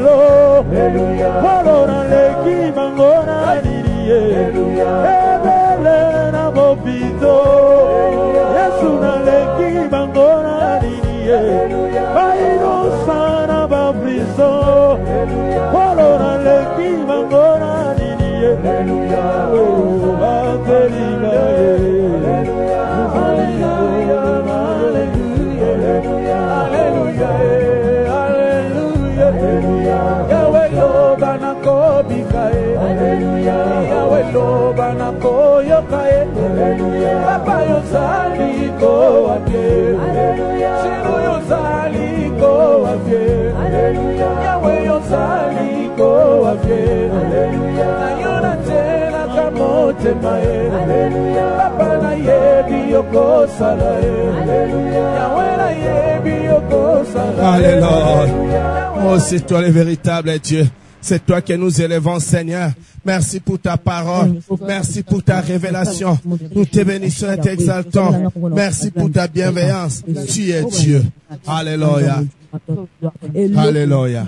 Papa yosali ko wapie, Shiro yosali ko wapie, Yahweh yosali ko wapie, Nayona tena kamote mae, Papa na yebi yoko salae, Yahweh na yebi yoko salae. Alléluia. Oh, c'est toi le véritable Dieu. C'est toi que nous élevons, Seigneur. Merci pour ta parole. Merci pour ta révélation. Nous te bénissons et t'exaltons. Merci pour ta bienveillance. Tu es Dieu. Alléluia. Alléluia.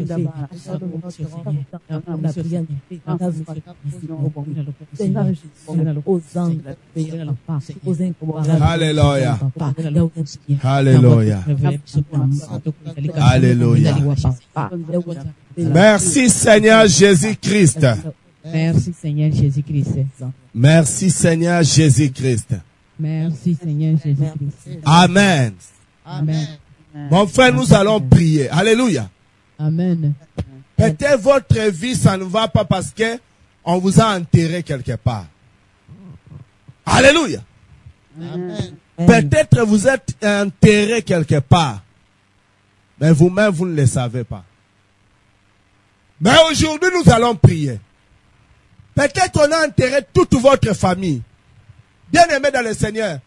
Alléluia. Alléluia. Alléluia. Merci Seigneur Jésus-Christ. Merci Seigneur Jésus-Christ. Merci Seigneur Jésus-Christ. Merci Seigneur Jésus-Christ. Amen. Amen. Mon frère, nous allons prier. Alléluia. Amen. Peut-être votre vie, ça ne va pas parce que on vous a enterré quelque part. Alléluia. Peut-être vous êtes enterré quelque part. Mais vous-même, vous ne le savez pas. Mais aujourd'hui, nous allons prier. Peut-être qu'on a enterré toute votre famille. Bien-aimés dans le Seigneur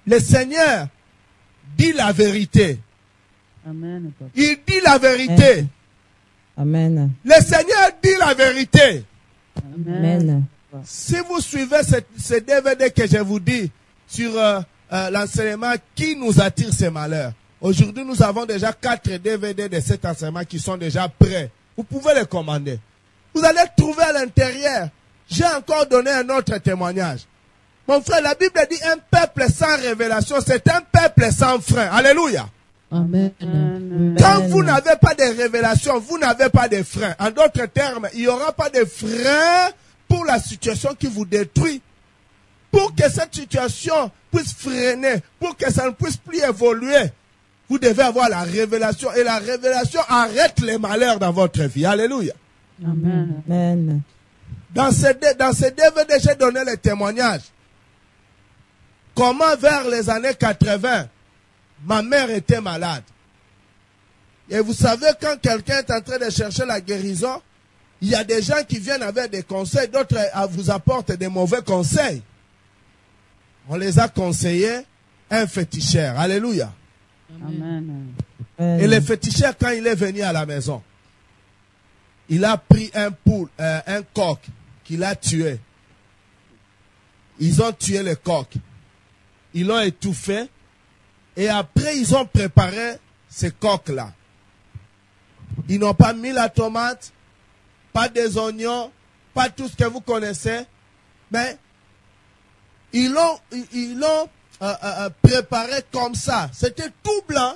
dit la vérité. Amen. Il dit la vérité. Amen. Le Seigneur dit la vérité. Amen. Si vous suivez ce DVD que je vous dis sur l'enseignement qui nous attire ces malheurs, aujourd'hui nous avons déjà 4 DVD de cet enseignement qui sont déjà prêts. Vous pouvez les commander. Vous allez trouver à l'intérieur. J'ai encore donné un autre témoignage. Mon frère, la Bible dit un peuple sans révélation, c'est un peuple sans frein. Alléluia. Amen. Quand vous n'avez pas de révélation, vous n'avez pas de frein. En d'autres termes, il n'y aura pas de frein pour la situation qui vous détruit. Pour que cette situation puisse freiner, pour que ça ne puisse plus évoluer, vous devez avoir la révélation. Et la révélation arrête les malheurs dans votre vie. Alléluia. Amen. Amen. Dans ce DVD, j'ai donné le témoignage. Comment vers les années 80, ma mère était malade. Et vous savez, quand quelqu'un est en train de chercher la guérison, il y a des gens qui viennent avec des conseils, d'autres vous apportent des mauvais conseils. On les a conseillés un féticheur. Alléluia. Amen. Et le féticheur, quand il est venu à la maison, il a pris un coq qu'il a tué. Ils ont tué le coq. Ils l'ont étouffé. Et après, ils ont préparé ce coq-là. Ils n'ont pas mis la tomate, pas des oignons, pas tout ce que vous connaissez. Mais ils l'ont préparé comme ça. C'était tout blanc.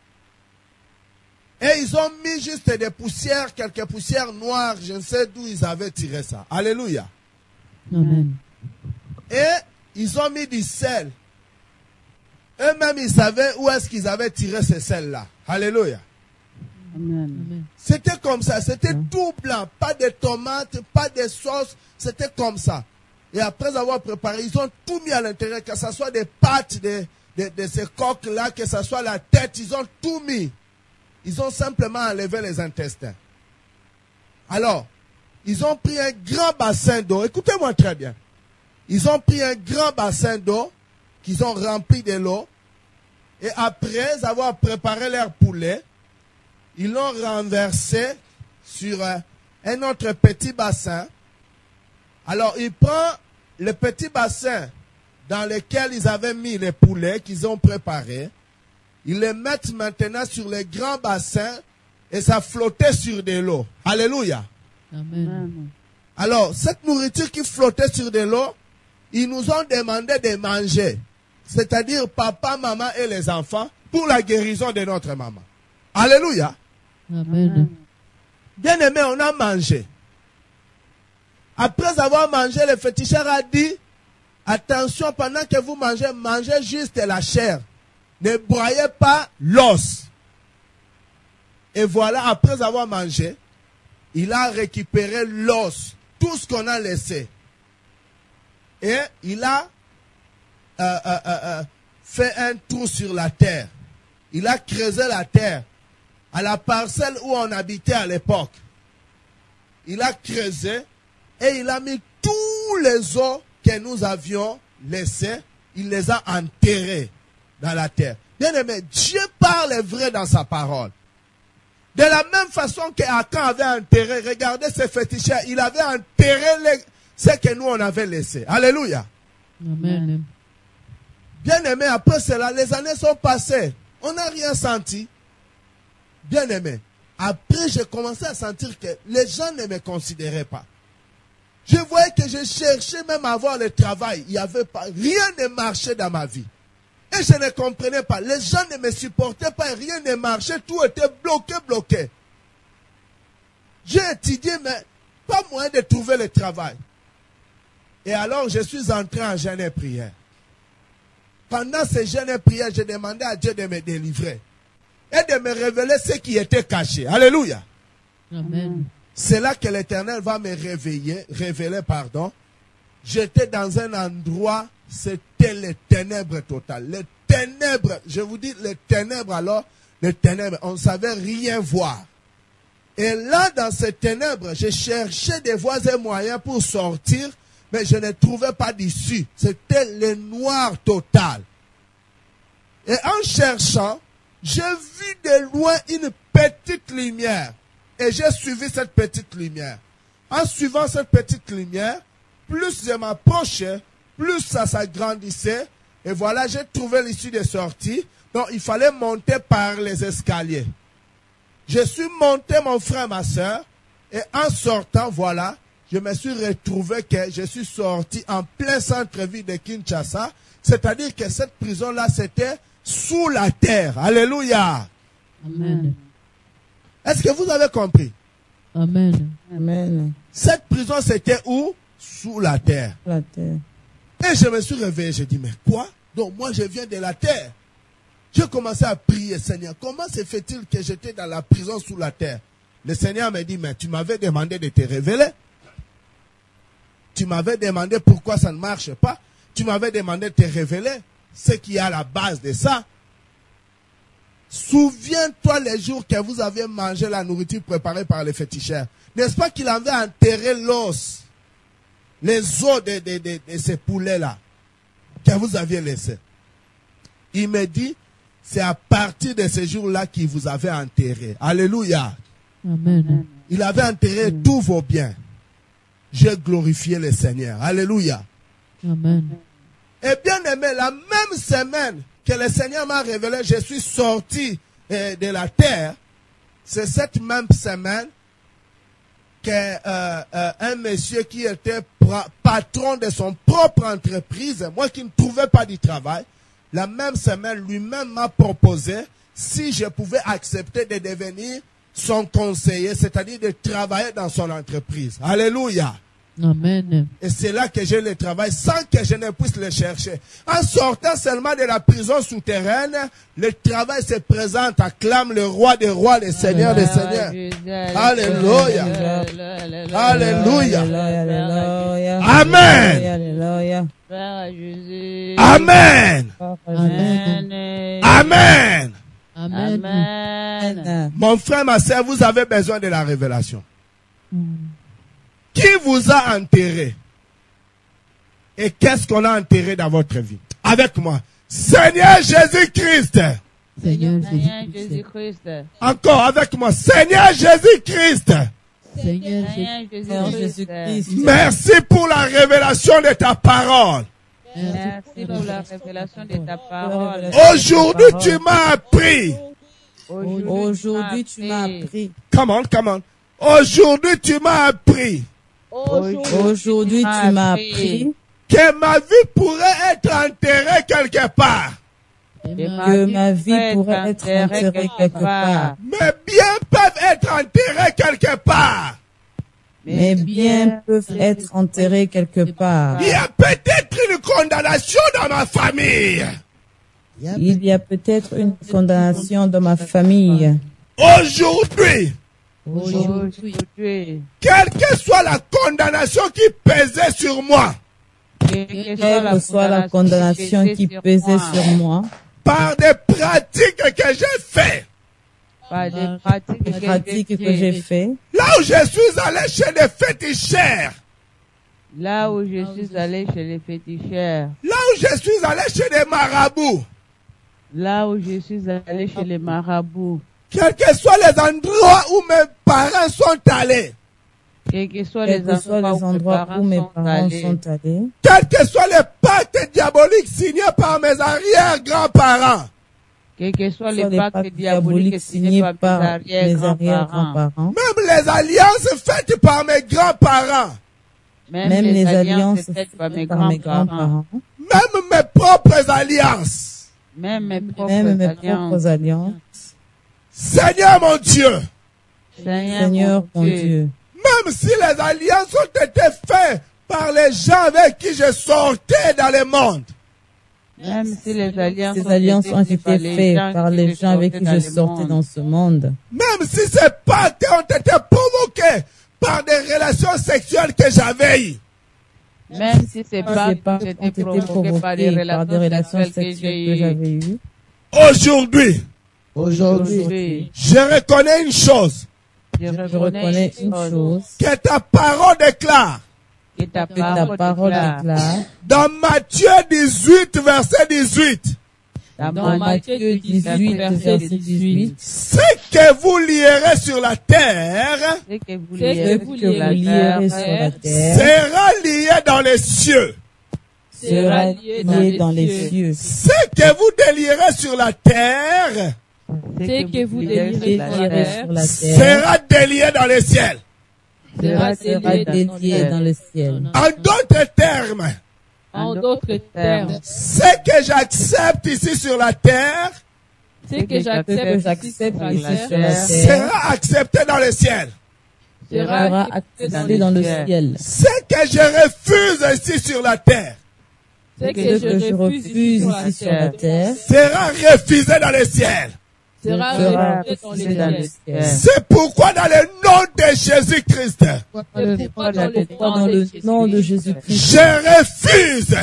Et ils ont mis juste des poussières, quelques poussières noires. Je ne sais d'où ils avaient tiré ça. Alléluia. Amen. Et ils ont mis du sel. Eux-mêmes, ils savaient où est-ce qu'ils avaient tiré ce sel-là. Alléluia. Amen. C'était comme ça. C'était tout blanc. Pas de tomates, pas de sauce. C'était comme ça. Et après avoir préparé, ils ont tout mis à l'intérieur. Que ce soit des pattes de ces coqs-là, que ce soit la tête. Ils ont tout mis. Ils ont simplement enlevé les intestins. Alors, ils ont pris un grand bassin d'eau. Écoutez-moi très bien. Ils ont pris un grand bassin d'eau qu'ils ont rempli de l'eau. Et après avoir préparé leur poulet, ils l'ont renversé sur un autre petit bassin. Alors, ils prennent le petit bassin dans lequel ils avaient mis les poulets qu'ils ont préparés. Ils les mettent maintenant sur les grands bassins et ça flottait sur de l'eau. Alléluia. Amen. Alors, cette nourriture qui flottait sur de l'eau, ils nous ont demandé de manger. C'est-à-dire papa, maman et les enfants pour la guérison de notre maman. Alléluia. Amen. Bien aimé, on a mangé. Après avoir mangé, le féticheur a dit, attention, pendant que vous mangez, mangez juste la chair. Ne broyez pas l'os. Et voilà, après avoir mangé, il a récupéré l'os, tout ce qu'on a laissé. Et il a fait un trou sur la terre. Il a creusé la terre à la parcelle où on habitait à l'époque. Il a creusé et il a mis tous les os que nous avions laissés, il les a enterrés dans la terre. Bien aimé, Dieu parle vrai dans sa parole. De la même façon qu'Akan avait enterré, regardez ce féticheur, il avait enterré ce que nous on avait laissé. Alléluia. Amen. Bien aimé, après cela, les années sont passées. On n'a rien senti. Bien aimé. Après, j'ai commencé à sentir que les gens ne me considéraient pas. Je voyais que je cherchais même à avoir le travail. Il y avait pas, rien ne marchait dans ma vie. Et je ne comprenais pas. Les gens ne me supportaient pas, rien ne marchait, tout était bloqué. J'ai étudié, mais pas moyen de trouver le travail. Et alors, je suis entré en jeûne et prière. Pendant ce jeûne et prière, j'ai demandé à Dieu de me délivrer et de me révéler ce qui était caché. Alléluia. Amen. C'est là que l'Éternel va me révéler. J'étais dans un endroit, c'était les ténèbres totales. Les ténèbres, je vous dis, les ténèbres alors, les ténèbres, on ne savait rien voir. Et là, dans ces ténèbres, je cherchais des voies et moyens pour sortir, mais je ne trouvais pas d'issue. C'était le noir total. Et en cherchant, j'ai vu de loin une petite lumière. Et j'ai suivi cette petite lumière. En suivant cette petite lumière, plus je m'approchais, plus ça s'agrandissait. Et voilà, j'ai trouvé l'issue de sortie. Donc, il fallait monter par les escaliers. Je suis monté, mon frère, ma soeur. Et en sortant, voilà, je me suis retrouvé que je suis sorti en plein centre-ville de Kinshasa. C'est-à-dire que cette prison-là, c'était sous la terre. Alléluia. Amen. Est-ce que vous avez compris? Amen. Amen. Cette prison, c'était où? Sous la terre. La terre. Et je me suis réveillé, j'ai dit, mais quoi? Donc moi, je viens de la terre. J'ai commencé à prier, Seigneur. Comment se fait-il que j'étais dans la prison sous la terre? Le Seigneur m'a dit, mais tu m'avais demandé de te révéler. Tu m'avais demandé pourquoi ça ne marche pas. Tu m'avais demandé de te révéler ce qui est à la base de ça. Souviens-toi les jours que vous aviez mangé la nourriture préparée par les féticheurs. N'est-ce pas qu'il avait enterré l'os, les os de ces poulets-là que vous aviez laissés? Il me dit, c'est à partir de ce jour-là qu'il vous avait enterré. Alléluia. Amen. Il avait enterré tous vos biens. J'ai glorifié le Seigneur. Alléluia. Amen. Et bien aimé, la même semaine que le Seigneur m'a révélé, je suis sorti de la terre. C'est cette même semaine qu'un monsieur qui était patron de son propre entreprise, moi qui ne trouvais pas du travail, la même semaine, lui-même m'a proposé si je pouvais accepter de devenir son conseiller, c'est-à-dire de travailler dans son entreprise. Alléluia. Amen. Et c'est là que je le travaille sans que je ne puisse le chercher. En sortant seulement de la prison souterraine, le travail se présente, acclame le roi des rois, le seigneur des seigneurs. Alléluia. Alléluia. Alléluia. Amen. Alléluia. Amen. Amen. Amen. Amen. Amen. Mon frère, ma soeur, vous avez besoin de la révélation. Qui vous a enterré? Et qu'est-ce qu'on a enterré dans votre vie? Avec moi. Seigneur Jésus-Christ. Seigneur Seigneur Jésus-Christ. Jésus-Christ. Encore avec moi. Seigneur Jésus-Christ. Seigneur Seigneur Jésus-Christ. Jésus-Christ. Merci pour la révélation de ta parole. Merci pour la révélation de ta parole. Aujourd'hui, tu m'as appris. Aujourd'hui, tu m'as appris. Come on, come on. Aujourd'hui, tu m'as appris Aujourd'hui, tu m'as appris que ma vie pourrait être enterrée quelque part. que ma vie pourrait être enterrée quelque part. Mes biens peuvent être enterrés quelque part. Mes biens peuvent être enterrés quelque part. Il y a peut-être une condamnation dans ma famille. Il y a peut-être une condamnation dans ma famille. Aujourd'hui, Aujourd'hui, quelle que soit la condamnation qui pesait sur moi, Quelle que soit la condamnation qui pesait sur moi, par des pratiques que j'ai faites, par des les pratiques que j'ai faites, là où je suis allé chez les féticheurs, là où je suis allé chez les féticheurs, là où je suis allé chez les marabouts, là où je suis allé chez les marabouts, Quels que soient les endroits où mes parents sont allés, Quels que soient Quels que soient les endroits où mes parents allés, sont allés, quels que soient les pactes diaboliques signés par mes arrière-grands-parents, quels que soient soit les pactes diaboliques signés par mes mes arrière-grands-parents, arrière-grands-parents, même les alliances faites par mes grands-parents, même les alliances faites par mes par mes grands-parents, grands-parents, même mes propres alliances. même mes même mes propres alliances, propres alliances, Seigneur mon Dieu, Seigneur mon Dieu, même si les alliances ont été faites par les gens avec qui je sortais dans le monde, même si les alliances ces alliances ont été faites par les gens avec qui je sortais dans ce monde, même si ces pactes ont été provoqués par des relations sexuelles que j'avais eues, même si ces ces pactes pactes ont ont été été provoqués par des relations sexuelles que j'ai j'avais eues. eues. aujourd'hui, Aujourd'hui, je reconnais une chose, je Je reconnais une chose, que ta parole déclare que ta que ta parole déclare dans Matthieu 18, verset 18, dans Matthieu 18, verset 18, ce que vous lierez sur la terre ce que vous ce lierez que sur vous la lierez sur la terre terre sera lié dans les cieux. sera lié dans les cieux. Ce que vous délierez sur la terre ce que vous Lié lierez sur la terre sur la terre sera délié dans les ciels. sera délié dans le ciel. En d'autres termes, En d'autres termes, ce que j'accepte ici sur la terre ce que Ce que j'accepte ici sur la terre sera accepté dans le ciel. sera accepté dans le ciel. Ce que je refuse ici sur la terre Ce que je refuse ici sur la terre sera refusé dans le ciel. sera refusé dans le ciel. C'est pourquoi dans le nom de Jésus-Christ, Dans le nom de Jésus-Christ, je refuse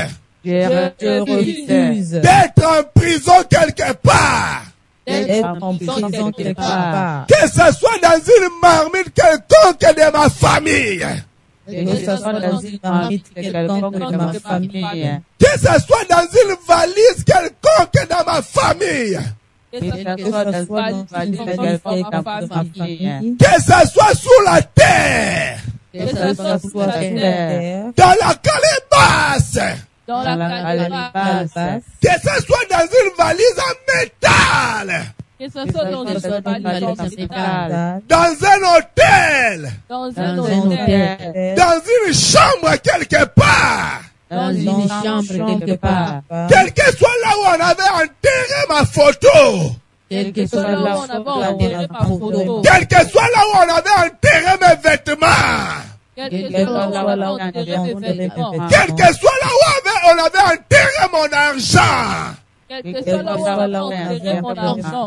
je refuse d'être en prison quelque part. d'être en prison quelque part. Que ce soit dans une marmite quelconque de ma famille. Que ce soit dans une marmite quelconque de ma famille. Que ce soit dans une valise quelconque dans ma famille. Que ce soit dans une valise quelconque de ma famille. Que ce soit sous la terre. Que ce soit sous la terre. Dans la calebasse. dans la calebasse, Que ce soit dans une valise en métal. que ce soit dans une valise en métal, Dans un hôtel. dans Dans un un hôtel, hôtel. Dans une chambre quelque part. dans une chambre quelque part, Quel que soit là où on avait enterré ma photo. Quel que soit là où on avait enterré ma photo. Quel que soit là où on avait enterré mes vêtements. quel Quel que que soit soit là là où où on on avait avait enterré mes mes vêtements, vêtements. Quel que soit là où on avait enterré mon argent. quel que soit là où on avait enterré mon argent,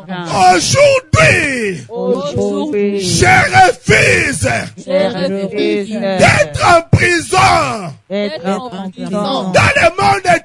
Aujourd'hui, aujourd'hui, je refuse je refuse d'être en prison d'être en prison dans le monde des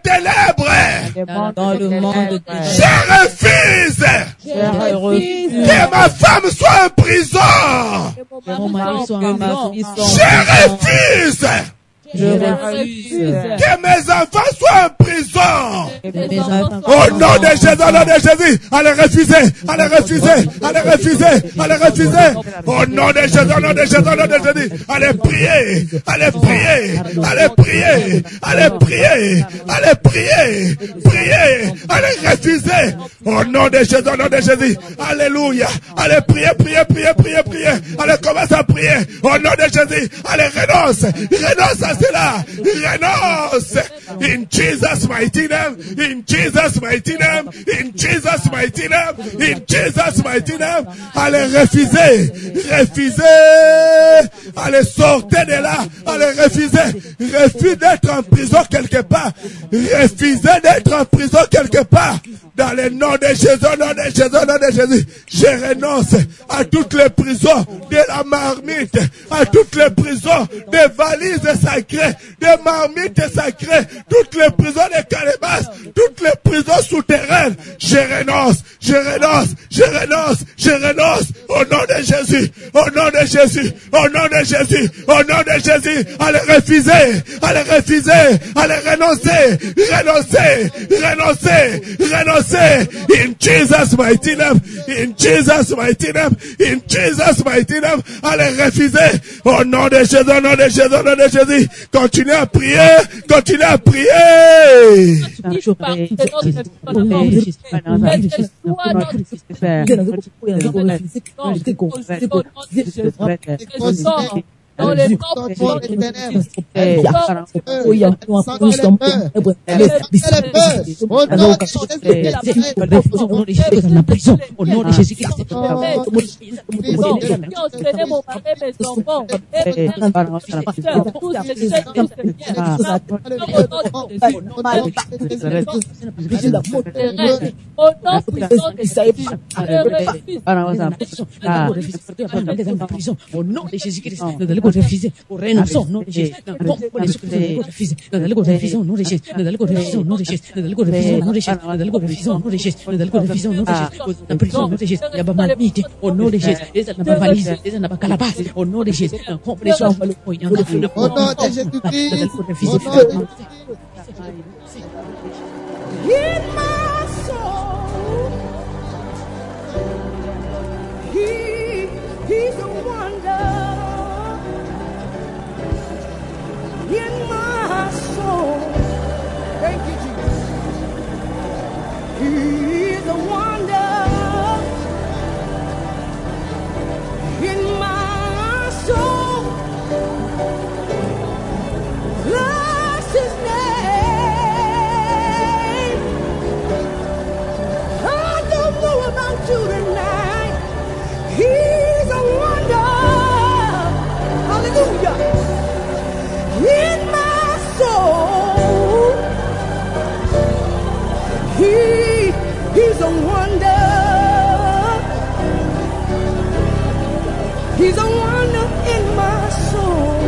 ténèbres. Dans le monde de Je refuse je refuse que ma femme soit en prison. que mon mari soit en prison. Je refuse Je refuse que mes enfants soient en prison. que mes enfants Au nom de Jésus, au nom de Jésus, allez refuser, allez refuser, allez refuser, allez refuser. Au nom de Jésus, au nom de Jésus, au nom de Jésus, allez prier, allez prier, allez prier, allez prier, allez prier, prier, allez refuser. Au nom de Jésus, au nom de Jésus, alléluia, allez prier, prier, prier, prier, prier, allez commencer à prier. Au nom de Jésus, allez renonce, renonce à cela, renonce. In Jesus' mighty name, in Jesus' mighty name, in Jesus' mighty name, in Jesus' mighty name. Allez refuser, refuser, allez sortir de là, allez refuser, refuser d'être en prison quelque part, refuser d'être en prison quelque part. Dans le nom de Jésus, au nom de Jésus, au nom de Jésus, je renonce à toutes les prisons de la marmite, à toutes les prisons des valises sacrées, des marmites sacrées, toutes les prisons des calebasses, toutes les prisons souterraines. Je renonce, je je renonce, je renonce, je renonce, au nom de Jésus, au nom de Jésus, au nom de Jésus, au nom de Jésus, à le refuser, à le refuser, à le renoncer, renoncer, renoncer, renoncer, in Jesus mighty name, in Jesus mighty name, in Jesus mighty name, à le refuser, au nom de Jésus, au nom de Jésus, au nom de Jésus, continuez à prier, continuez à prier. Dans les au nom de Jésus-Christ. Refuser, au renonçons, non de Jésus, refuser, refusons, non de Jésus, refusons, non de Jésus, refusons, non de Jésus, refusons, non de Jésus, refusons, non de Jésus, la prison, non de Jésus, il y a pas mal de au nom de Jésus, les n'a pas valise, les n'a pas calabasse, au nom de Jésus, complétion, au nom de Jésus-Christ, In my soul, he's a wonder. In my soul, thank you, Jesus. He's a wonder. In my soul, bless His name. I don't know about you tonight. He's a wonder. Hallelujah. In my soul, he's a wonder. He's a wonder in my soul.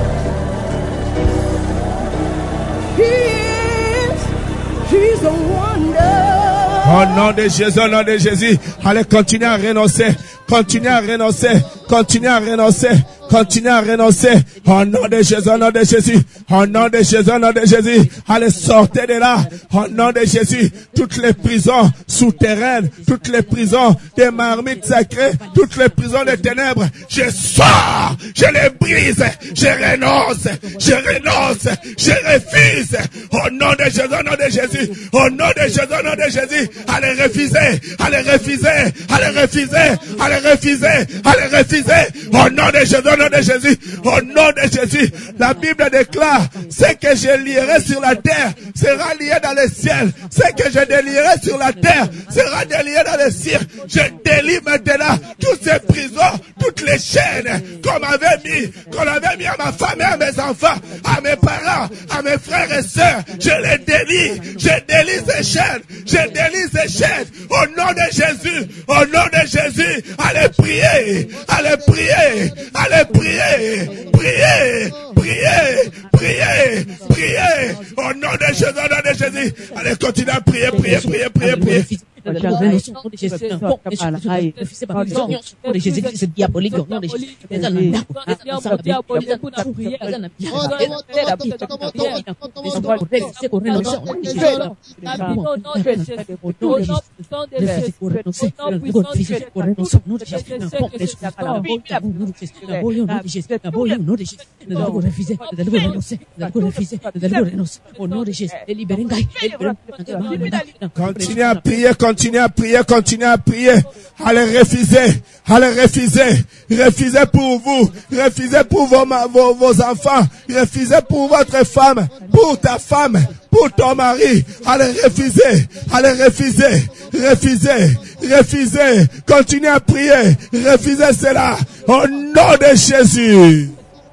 He's a wonder. Au nom de Jésus, au nom de Jésus, allez continuer à renoncer, continuer à renoncer, continuer à renoncer. Continuez à renoncer au nom de Jésus, au nom de Jésus, au nom de Jésus, au nom de Jésus. Allez, sortez de là, au nom de Jésus. Toutes les prisons souterraines, toutes les prisons des marmites sacrées, toutes les prisons des ténèbres, je sors, je les brise, je renonce, je renonce, je refuse. Au nom de Jésus, au nom de Jésus, au nom de Jésus, au nom de Jésus. Allez refuser, allez refuser, allez refuser, allez refuser, allez refuser. Au nom de Jésus. Au nom de Jésus, au nom de Jésus, la Bible déclare, ce que je lierai sur la terre sera lié dans le ciel, ce que je délierai sur la terre sera délié dans le ciel. Je délie maintenant toutes ces prisons, toutes les chaînes qu'on avait mis à ma femme et à mes enfants, à mes parents, à mes frères et sœurs. Je les délie ces chaînes, je délie ces chaînes, au nom de Jésus, au nom de Jésus. Allez prier, allez prier, allez prier, prier, prier, prier, prier, au nom de Jésus, au nom de Jésus. Allez continuer à prier, prier, prier, prier, prier. Continuez à prier, continuez à prier, continuez à prier. Allez refuser, allez refuser, refusez pour vous, refusez pour vos enfants, refusez pour votre femme, pour ta femme, pour ton mari. Allez refuser, allez refuser, refuser, refuser. Continuez à prier, refusez cela au nom de Jésus.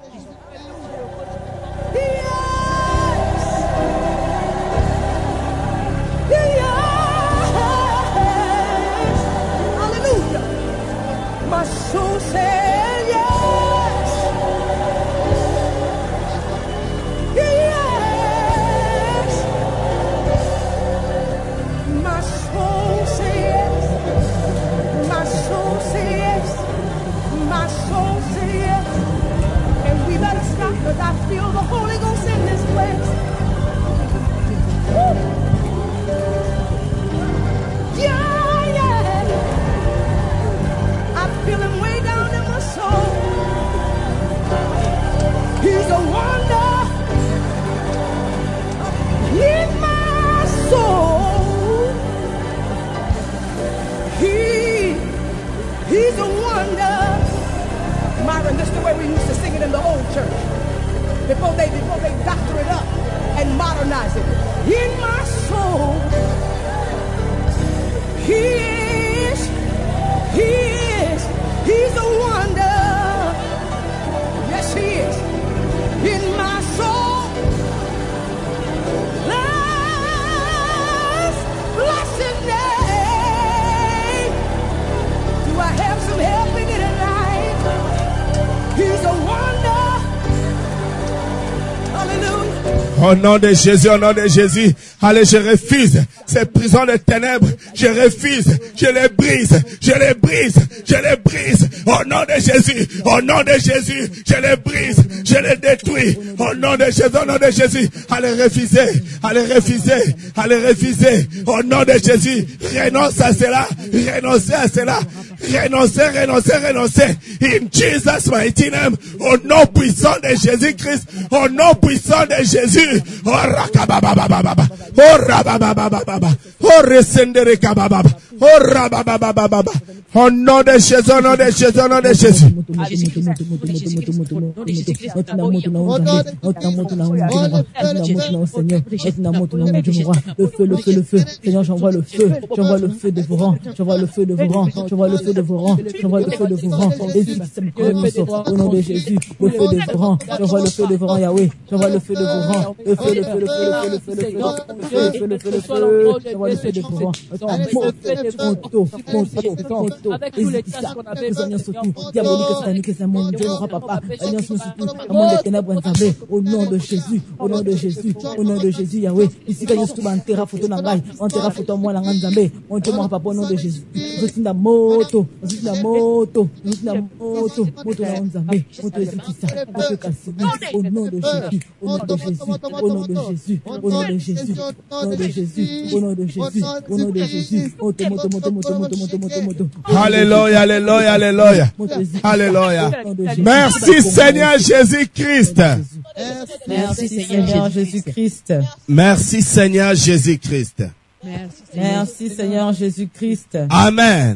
My soul said yes. Yes. My soul said yes. Au nom de Jésus, au nom de Jésus. Allez, je refuse ces prisons de ténèbres. Je refuse. Je les brise. Je les brise. Je les brise. Au nom de Jésus. Au nom de Jésus. Je les brise. Je les détruis. Au nom de Jésus. Au nom de Jésus. Allez, refuser. Allez, refuser. Allez, refuser. Au nom de Jésus. Renonce à cela. Renoncez à cela. Renoncez, renoncez, renoncez. In Jesus' mighty name. Au nom puissant de Jésus-Christ. Au nom puissant de Jésus. Oh rakababababa. Oh rababababa. Oh resendere kabababa. Oh rababababa. Au nom de Jésus, au nom de Jésus, au nom de Jésus. Le feu, le feu, le feu. Seigneur, j'envoie le feu. J'envoie le feu dévorant. J'envoie le feu dévorant. J'envoie le feu dévorant. J'envoie le feu dévorant. Au nom de Jésus, le feu dévorant. J'envoie le feu dévorant, Yahweh. J'envoie le feu dévorant. Le feu, le feu, le feu, le feu, le feu, le feu, le feu, le feu, le feu. J'envoie le feu dévorant. Avec tous les tâches qu'on avait diabolique, satanique, c'est mon Dieu, mon papa. Alliance nous surtout, amour des ténèbres, au nom de Jésus, au nom de Jésus, au nom de Jésus, Yahweh. Ici, quand je suis en terra photo nangai, en terra photo moi nangan Zambé, mon Dieu, mon papa, au nom de Jésus. Je suis dans moto, je suis dans moto, je suis dans moto, moto nangan Zambé, moto Zikisa, moto Kassini, au nom de Jésus, au nom de Jésus, au nom de Jésus, au nom de Jésus, au nom de Jésus, au nom de Jésus, au nom de Jésus, moto, moto, moto, moto, moto, moto, moto, moto. Alléluia, alléluia, alléluia. Alléluia. Merci Seigneur Jésus-Christ. Merci Seigneur Jésus-Christ. Merci Seigneur Jésus-Christ. Merci Seigneur Jésus-Christ. Amen.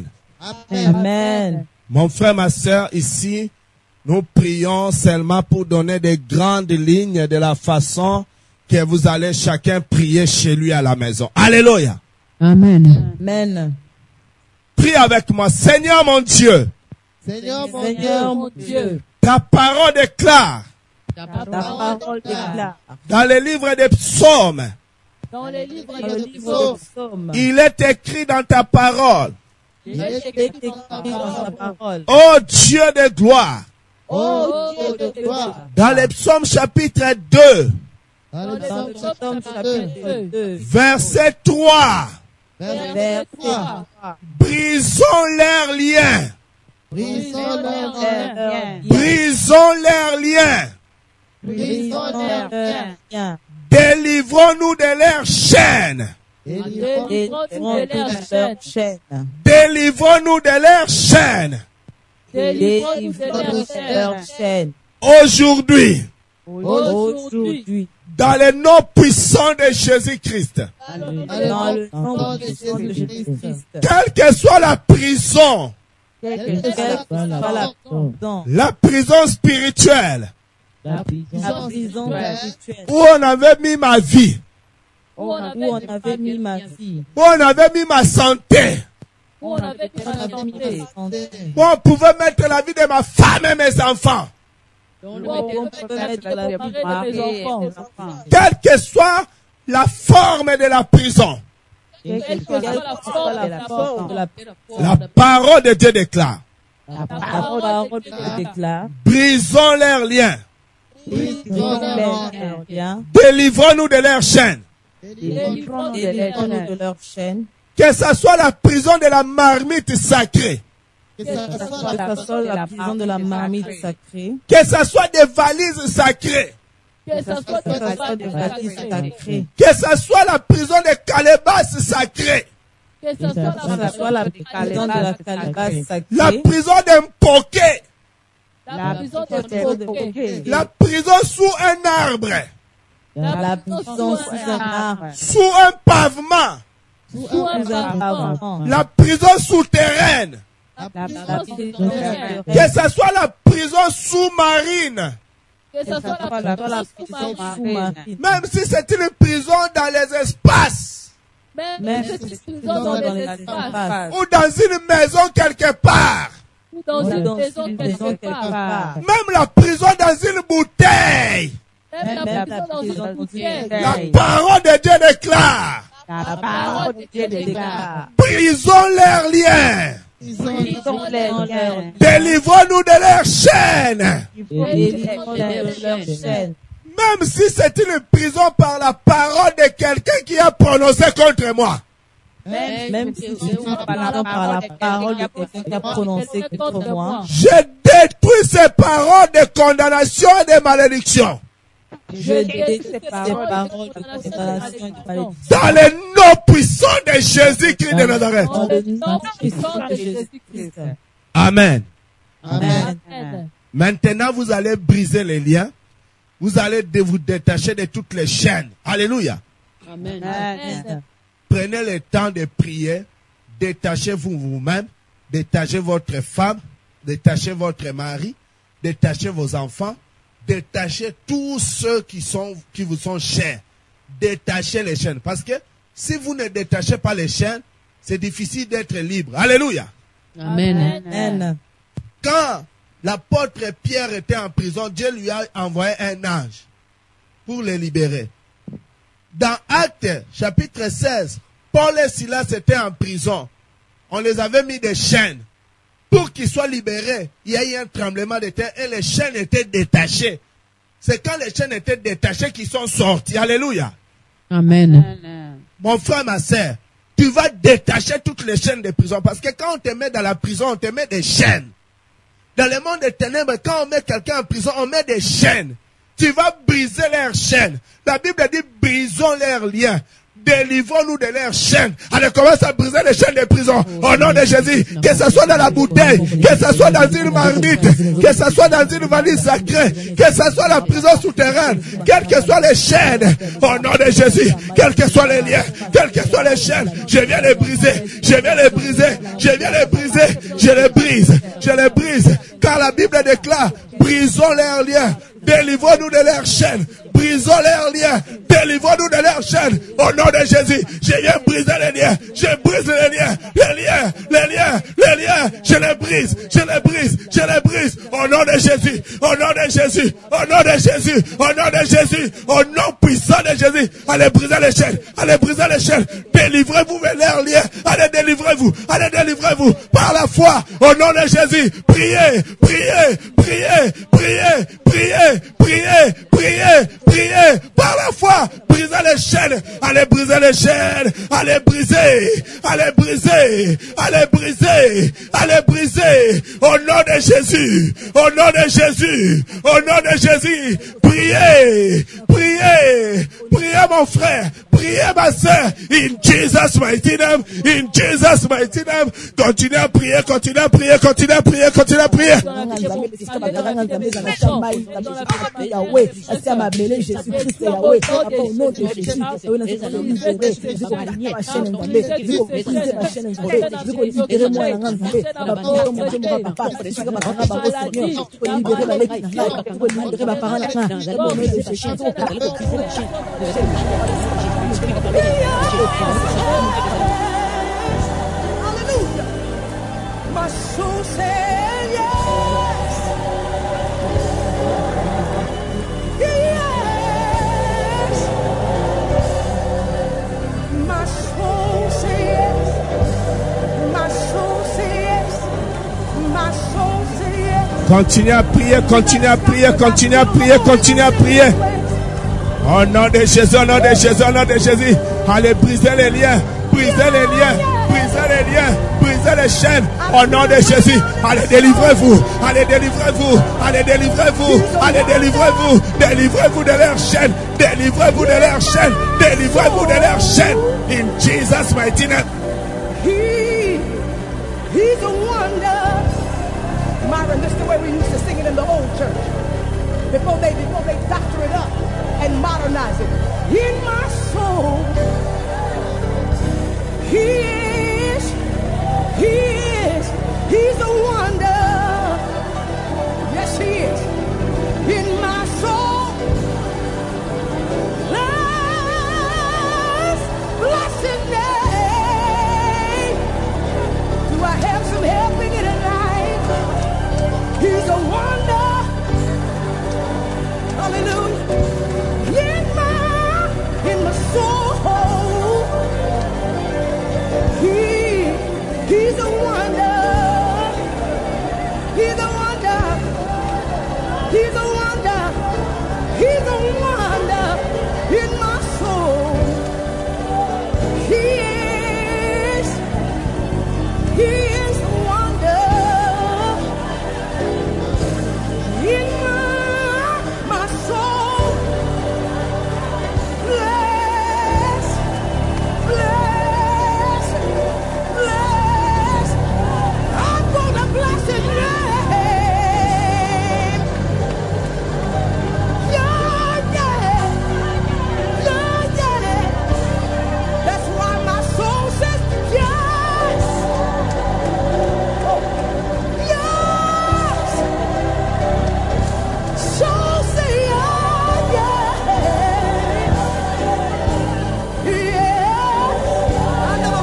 Amen. Mon frère, ma sœur, ici, nous prions seulement pour donner des grandes lignes de la façon que vous allez chacun prier chez lui à la maison. Alléluia. Amen. Amen. Prie avec moi. Seigneur mon Dieu. Seigneur mon Dieu. Ta parole déclare. Ta parole déclare. Dans les livres des psaumes. Dans les livres des psaumes. Il est écrit dans ta parole. Il est écrit dans ta parole. Ô Dieu de gloire. Ô Dieu de gloire. Dans les psaumes chapitre 2. Dans les psaumes chapitre 2. Verset 3. Verset 3. Brisons leurs liens. Brisons leurs liens. Brisons leurs liens. Brisons leurs liens. Délivrons-nous de leurs chaînes. Délivrons-nous de leurs chaînes. Délivrons-nous de leurs chaînes. Délivrons-nous de leurs chaînes. Aujourd'hui. Aujourd'hui. Dans le nom puissant de Jésus-Christ. Dans le nom puissant de Jésus-Christ. Quelle que soit la prison. La prison spirituelle. La prison spirituelle. Où on avait mis ma vie. Où on avait mis ma vie. Où on avait mis ma santé. Où on avait mis ma santé. Où on pouvait mettre la vie de ma femme et mes enfants. Quelle que soit la forme de la prison. La parole de Dieu déclare. Brisons leurs liens. Délivrons-nous de leurs chaînes. Que ce soit la prison de la marmite sacrée. Que ce soit la prison de la marmite sacrée. Que ce soit des valises sacrées. Que ce soit des valises sacrées. Que ce soit la prison des calebasses sacrées. Que ce soit la prison de la calebasse sacrée. La prison d'un poquet. La prison de poquet. La prison sous un arbre. La prison sous un arbre. Sous un pavement. Sous un pavement. La prison souterraine. Que ce soit la prison sous-marine. Que ce soit la prison sous-marine. Même si c'est une prison dans les espaces. Même si c'est une prison dans les espaces. Ou dans une maison quelque part. Ou dans une maison quelque part. Même la prison dans une bouteille. Même la prison dans une bouteille. La parole de Dieu déclare. La parole de Dieu déclare. Brisons leurs liens. Délivrons-nous de leurs chaînes. Même si c'est une prison par la parole de quelqu'un qui a prononcé contre moi. Même si c'est par la parole de quelqu'un qui a prononcé contre moi. Je détruis ces paroles de condamnation et de malédiction. Je détruis ces paroles de condamnation et de malédiction. Dans le nom puissant de Jésus-Christ de Nazareth. Dans le nom puissant de Jésus-Christ. Amen. Amen. Maintenant, vous allez briser les liens. Vous allez vous détacher de toutes les chaînes. Alléluia. Amen. Amen. Prenez le temps de prier. Détachez-vous vous-même. Détachez votre femme. Détachez votre mari. Détachez vos enfants. Détachez tous ceux qui vous sont chers. Détachez les chaînes. Parce que si vous ne détachez pas les chaînes, c'est difficile d'être libre. Alléluia. Amen. Amen. Quand l'apôtre Pierre était en prison, Dieu lui a envoyé un ange pour le libérer. Dans Actes, chapitre 16, Paul et Silas étaient en prison. On les avait mis des chaînes. Pour qu'ils soient libérés, il y a eu un tremblement de terre et les chaînes étaient détachées. C'est quand les chaînes étaient détachées qu'ils sont sortis. Alléluia. Amen. Mon frère, ma sœur, tu vas détacher toutes les chaînes de prison. Parce que quand on te met dans la prison, on te met des chaînes. Dans le monde des ténèbres, quand on met quelqu'un en prison, on met des chaînes. Tu vas briser leurs chaînes. La Bible dit, brisons leurs liens. Délivrons-nous de leurs chaînes. Allez, commence à briser les chaînes de prison. Au nom de Jésus. Que ce soit dans la bouteille, que ce soit dans une marmite, que ce soit dans une valise sacrée, que ce soit la prison souterraine, quelles que soient les chaînes. Au nom de Jésus. Quels que soient les liens, quelles que soient les chaînes. Je viens les briser. Je viens les briser. Je viens les briser. Je les brise. Je les brise. Car la Bible déclare, brisons leurs liens. Délivrons-nous de leurs chaînes. Brisons leurs liens. Délivrons-nous de leurs chaînes. Au nom de Jésus. Je viens briser les liens. Je brise les liens. Les liens. Les liens. Les liens. Je les brise. Je les brise. Je les brise. Au nom de Jésus. Au nom de Jésus. Au nom de Jésus. Au nom de Jésus. Au nom puissant de Jésus. Allez briser les chaînes. Allez briser les chaînes. Délivrez-vous de leurs liens. Allez délivrez-vous. Allez délivrez-vous. Par la foi. Au nom de Jésus. Priez. Priez. Priez. Priez. Priez. Priez. Priez. Priez. Par la foi. Brisez les chaînes. Allez briser les chaînes. Allez briser. Allez briser. Allez briser. Allez briser. Au nom de Jésus. Au nom de Jésus. Au nom de Jésus. Priez. Priez. Priez mon frère. Priez ma soeur. In Jesus mighty name. In Jesus mighty name. Continuez à prier. Continuez à prier. Continuez à prier. Continuez à prier. Yahweh, c'est ma belle Jésus-Christ, Yahweh, au nom de Jésus, Hallelujah. My soul said yes. Yes. My soul said yes. My soul said yes. My soul said yes. Continuez à prier. Continuez à prier. Continuez à prier. Continuez à prier. Au nom de Jésus. Au nom de Jésus. Au nom de Jésus. Allez briser les liens. Briser les liens. Briser les liens. Briser les chaînes. Au nom de Jésus. Allez, délivrez-vous. Allez, délivrez-vous. Allez, délivrez-vous. Allez, délivrez-vous. Délivrez-vous de leurs chaînes. Délivrez-vous de leurs chaînes. Délivrez-vous de leurs chaînes. In Jesus' mighty name. He's a wonder. Myron, this is the way we used to sing it in the old church. Before they doctor it up and modernize it. In my soul, he's a wonder. Yes, he is. In my soul, bless his name. Do I have some help in it tonight? He's a wonder. Hallelujah. In my soul,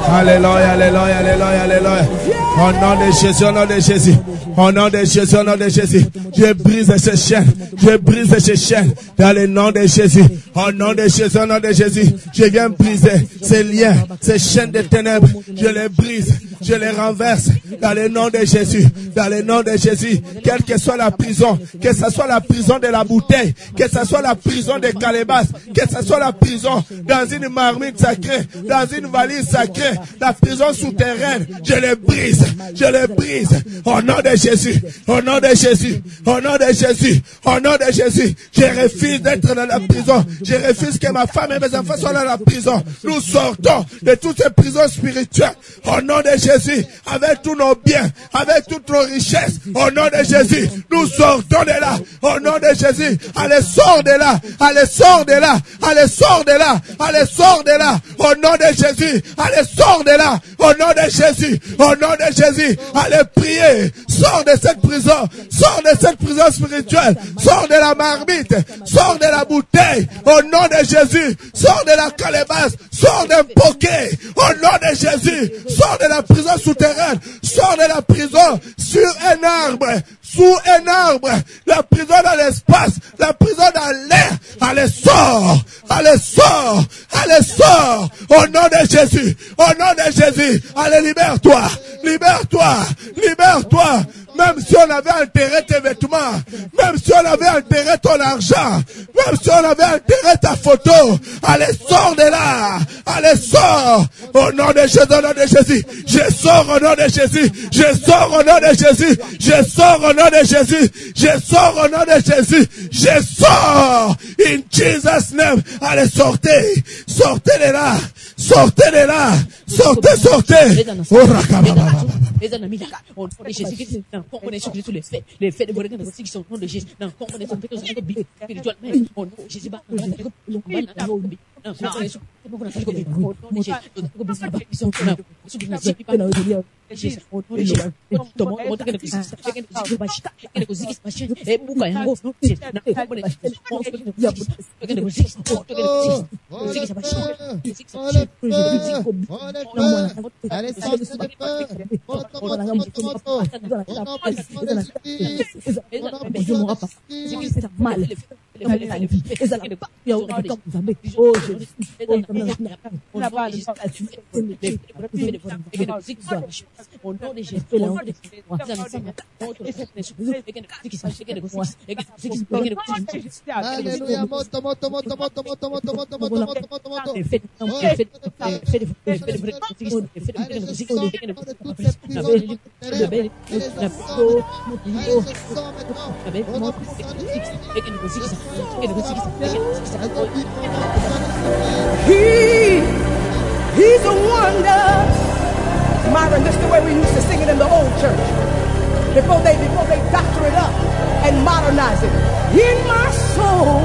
Alléluia, alléluia, alléluia, alléluia. Au nom de Jésus, au nom de Jésus. Au nom de Jésus, au nom de Jésus. Je brise ces chaînes. Je brise ces chaînes. Dans le nom de Jésus. Au nom de Jésus, au nom de Jésus. Je viens briser ces liens, ces chaînes de ténèbres. Je les brise. Je les renverse. Dans le nom de Jésus. Dans le nom de Jésus. Quelle que soit la prison. Que ce soit la prison de la bouteille. Que ce soit la prison des calebasses. Que ce soit la prison dans une marmite sacrée. Dans une valise sacrée. La prison souterraine. Je les brise. Je les brise. Au nom de Jésus. Au nom de Jésus. Au nom de Jésus. Au nom de Jésus. Je refuse d'être dans la prison. Je refuse que ma femme et mes enfants soient dans la prison. Nous sortons de toutes ces prisons spirituelles. Au nom de Jésus. Avec tous nos biens. Avec toutes nos richesses. Au nom de Jésus. Nous sortons de là. Au nom de Jésus. Allez, sors de là. Allez, sors de là. Allez, sors de là. Allez, sors de là. Au nom de Jésus. Allez, sors de là. Au nom de Jésus. Au nom de Jésus. Allez, prier. Sors de cette prison. Sors de cette prison spirituelle. Sors de la marmite. Sors de la bouteille. Au nom de Jésus. Sors de la calebasse. Sors d'un poquet. Au nom de Jésus. Sors de la prison souterraine. Sors de la prison sur un arbre. Sous un arbre. La prison dans l'espace. La prison dans l'air. Allez, sors. Allez, sors. Allez, sors. Au nom de Jésus. Au nom de Jésus. Allez, libère-toi. Libère-toi. Libère-toi. Même si on avait enterré tes vêtements, même si on avait enterré ton argent, même si on avait enterré ta photo, allez, sors de là. Allez, sors. Au nom de Jésus, au nom de Jésus. Je sors au nom de Jésus. Je sors au nom de Jésus. Je sors au nom de Jésus. Je sors au nom de Jésus. Je sors. In Jesus' name. Allez, sortez. Sortez de là. Sortez de là. Sortez, sortez. Oh, rakababa. On est sur tous les faits de vos regards qui sont au nom de Jésus. Non, on est sur tous les faits spirituellement. Au nom de Jésus, He's a wonder. Myron, this is the way we used to sing it in the old church. Before they doctor it up and modernize it. In my soul,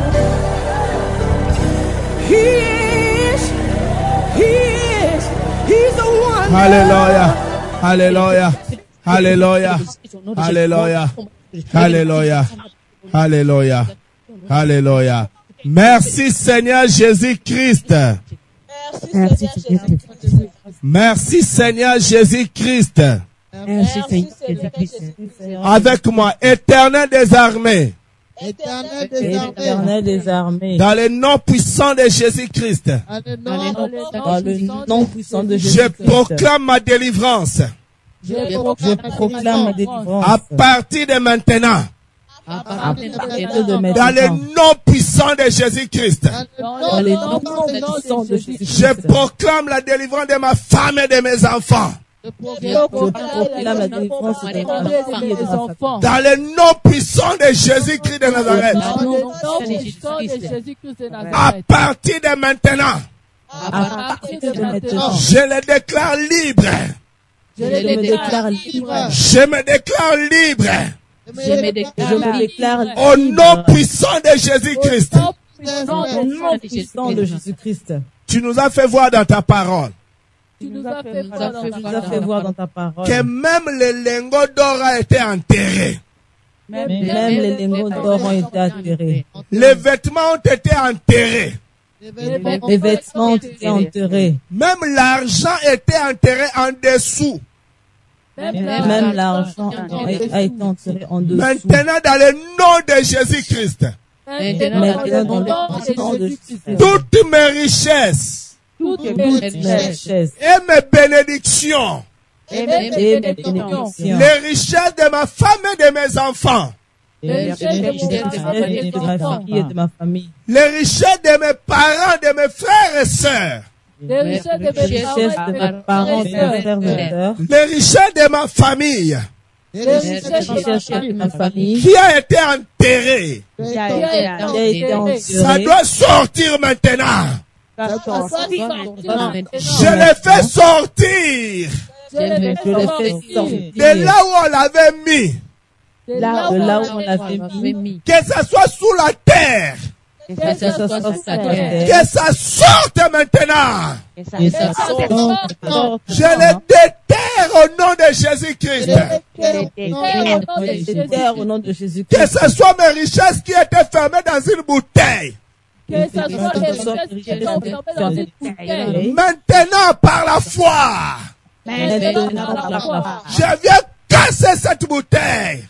he's a wonder. Hallelujah. Hallelujah. Hallelujah. Hallelujah. Hallelujah. Hallelujah. Hallelujah. Merci Seigneur Jésus-Christ. Merci Seigneur Jésus-Christ. Avec moi, Éternel des armées. Éternel des armées. Dans le nom puissant de Jésus-Christ. Dans le nom puissant de Jésus. Je proclame ma délivrance. Je proclame ma délivrance. À partir de maintenant. À partir de maintenant. Dans le nom puissant de Jésus-Christ. Dans le nom puissant de Jésus-Christ. Je proclame la délivrance de ma femme et de mes enfants. Je proclame la délivrance de ma fille et de mes enfants. Dans le nom puissant de Jésus-Christ de Nazareth. À partir de maintenant. À partir de maintenant. Je les déclare libres. Je me déclare libre. Je me déclare libre. Je me déclare libre. Au nom puissant de Jésus-Christ. Au nom puissant de Jésus-Christ. Tu nous as fait voir dans ta parole. Tu nous as fait voir dans ta parole. Que même les lingots d'or a été enterrés. Même les lingots d'or ont été enterrés. Les vêtements ont été enterrés. Les vêtements étaient enterrés. Même l'argent était enterré en dessous. Même l'argent a été enterré en dessous. Maintenant, dans le nom de Jésus-Christ, Maintenant, dans le nom de Jésus, toutes mes richesses toutes mes richesses et mes bénédictions, et mes bénédictions, les richesses de ma femme et de mes enfants, les richesses de ma fille et de ma famille, les richesses de mes parents, de mes frères et sœurs, les richesses de mes parents, de mes frères et sœurs, les richesses de ma famille les richesses de ma famille, qui a été enterrée, qui a été ça enterrée, doit sortir maintenant. je Je les fais sortir les fais sortir de là où on l'avait mis, de là où on l'avait mis, que ça soit sous la terre, que ça soit sur la terre, que ça sorte maintenant. que ça sorte, Je les déterre au nom de Jésus-Christ. je terre au nom de Que Jésus-Christ, ce soit mes richesses qui étaient fermées dans une bouteille. que ça soit les richesses dans une bouteille. Maintenant, par la foi, Maintenant, par la foi, je viens casser cette bouteille.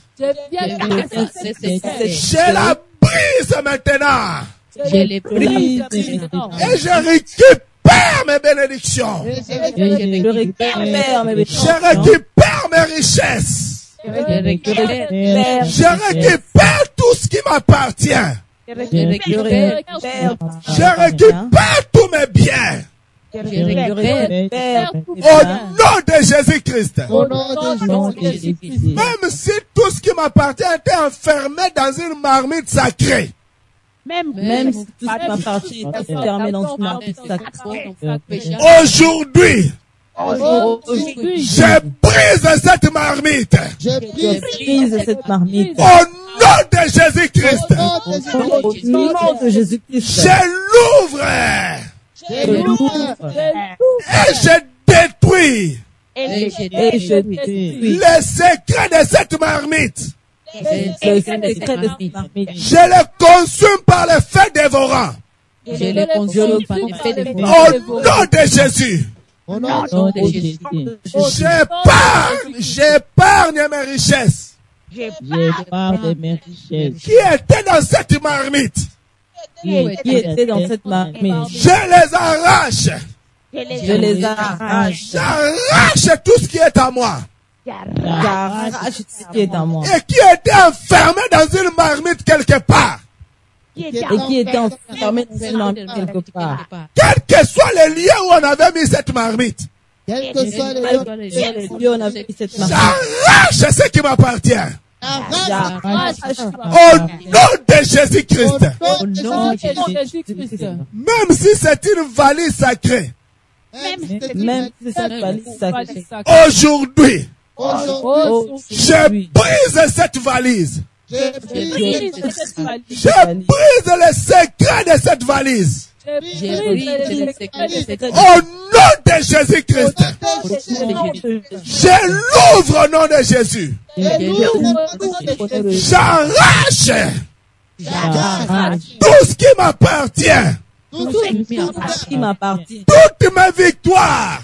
je Je la brise maintenant. brise Et je récupère mes bénédictions. je récupère mes Je récupère mes richesses. récupère, Je récupère tout ce qui m'appartient. je récupère, Je récupère tous mes biens. je récupère, Au nom de Jésus-Christ. au nom de Jésus-Christ. Même si tout ce qui m'appartient était enfermé dans une marmite sacrée. Même si tout ce qui m'appartient est fermé dans une marmite sacrée. Aujourd'hui, Aujourd'hui, je brise cette marmite. je brise cette marmite. Au nom de Jésus-Christ. Au nom de Jésus-Christ, Je l'ouvre. je l'ouvre Et je détruis et je détruis les secrets de cette marmite. le secret de cette marmite. Je les consume par le feu dévorant. Je le consume par l'effet de Au nom de Jésus. Au nom de Jésus, J'épargne mes richesses j'épargne mes richesses qui étaient dans cette marmite. qui étaient dans cette marmite. Je les arrache. Je les arrache. J'arrache tout ce qui est à moi. J'arrache ce qui est à moi. Et qui était enfermé dans une marmite quelque part. Et qui était enfermé dans une marmite quelque part. Quel que soit le lieu où on avait mis cette marmite. Quel que soit le lieu où on avait mis cette marmite. J'arrache ce qui m'appartient. J'arrache Au nom de Jésus-Christ. au nom de Jésus-Christ. Même si c'est une valise sacrée. Même si c'est une valise sacrée. Aujourd'hui, Aujourd'hui, je brise cette valise. Je brise le secret de cette valise. Au nom de Jésus-Christ. Je l'ouvre au nom de Jésus. J'arrache tout ce qui m'appartient. tout ce qui m'appartient. Toutes mes victoires.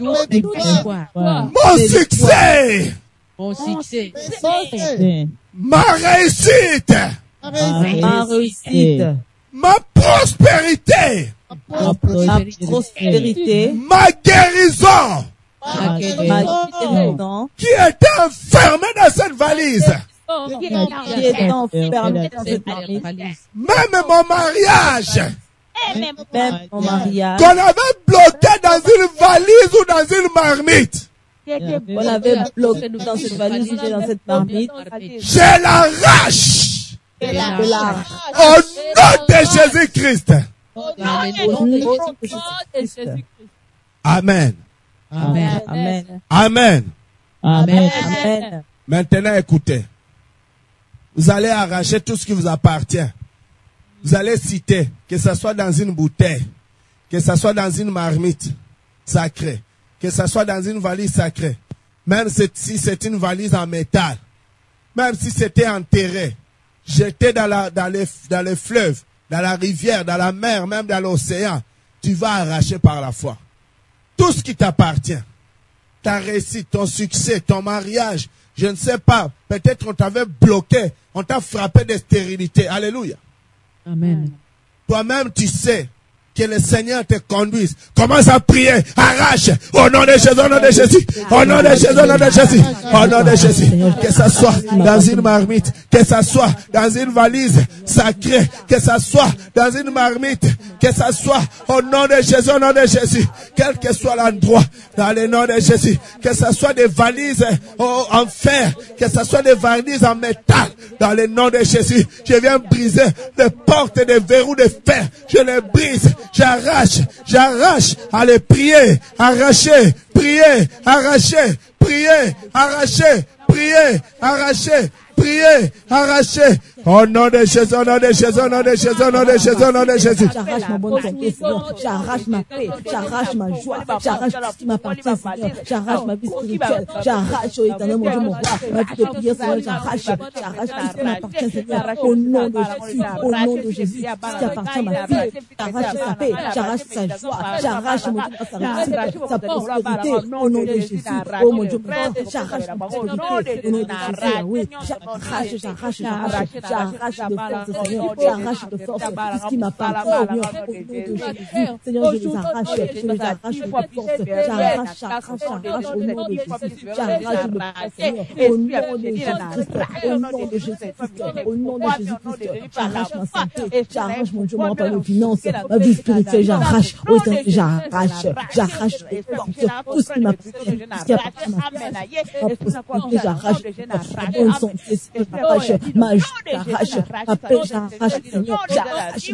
Mon succès. Mon succès, Ma réussite. Ma réussite. Ma prospérité. Ma prospérité. Ma guérison. Ma guérison. Qui était enfermée dans cette valise. Qui est enfermé dans cette marmite. Même mon mariage. Même mon mariage. Qu'on avait bloqué dans une valise ou dans une marmite. On avait bloqué dans cette valise ou dans cette marmite. Je l'arrache. De l'argent. Au nom de Jésus-Christ. Au nom de Jésus-Christ. Amen. Amen. Amen. Amen. Amen. Amen. Maintenant, écoutez. Vous allez arracher tout ce qui vous appartient. Vous allez citer, que ce soit dans une bouteille, que ce soit dans une marmite sacrée, que ce soit dans une valise sacrée, même si c'est une valise en métal, même si c'était enterré, jeté dans le fleuve, dans la rivière, dans la mer, même dans l'océan, tu vas arracher par la foi. Tout ce qui t'appartient, ta réussite, ton succès, ton mariage, je ne sais pas, peut-être on t'avait bloqué, on t'a frappé de stérilité. Alléluia. Amen. Toi-même, tu sais que le Seigneur te conduise. Commence à prier, arrache, au nom de Jésus, au nom de Jésus, au nom de Jésus, au nom de Jésus, au nom de Jésus. Que ça soit dans une marmite, que ça soit dans une valise sacrée, que ça soit dans une marmite, que ça soit au nom de Jésus, au nom de Jésus, quel que soit l'endroit, dans le nom de Jésus, que ça soit des valises en fer, que ça soit des valises en métal, dans le nom de Jésus. Je viens briser les portes et les verrous de fer, je les brise. J'arrache, allez prier, arracher, prier, arracher, prier, arracher, prier, arracher, prier, arracher. Au nom de Jésus, au nom de Jésus, au nom de Jésus, au nom de Jésus, au nom de Jésus. J'arrache ma bonne santé, Seigneur. J'arrache ma paix. J'arrache ma joie. J'arrache tout ce qui m'appartient, Seigneur. J'arrache ma vie spirituelle. J'arrache, oh éternel, mon Dieu, mon roi. Ma vie de prière, Seigneur, j'arrache tout ce qui m'appartient, Seigneur. Au nom de Jésus, au nom de Jésus. Tout ce qui appartient à ma fille. J'arrache sa paix. J'arrache sa joie. J'arrache, mon Dieu, sa réussite, sa prospérité. Au nom de Jésus. Oh mon Dieu, mon roi. J'arrache ma prospérité. Au nom de Jésus, oui. J'arrache de force, Seigneur. J'arrache de force tout ce qui m'appartient, Seigneur. Au nom de Jésus. Seigneur, je les arrache de force. J'arrache au nom de Jésus. J'arrache de force, Seigneur. Au nom de Jésus-Christ. Au nom de Jésus-Christ. Au nom de Jésus-Christ. J'arrache ma santé. J'arrache mon Dieu, mon roi, mes finances, ma vie spirituelle. J'arrache. J'arrache tout ce qui m'appartient, tout ce qui appartient à ma prospérité. J'arrache ma bonne santé. J'arrache ma joie. J'arrache ma paix. J'arrache, Seigneur. J'arrache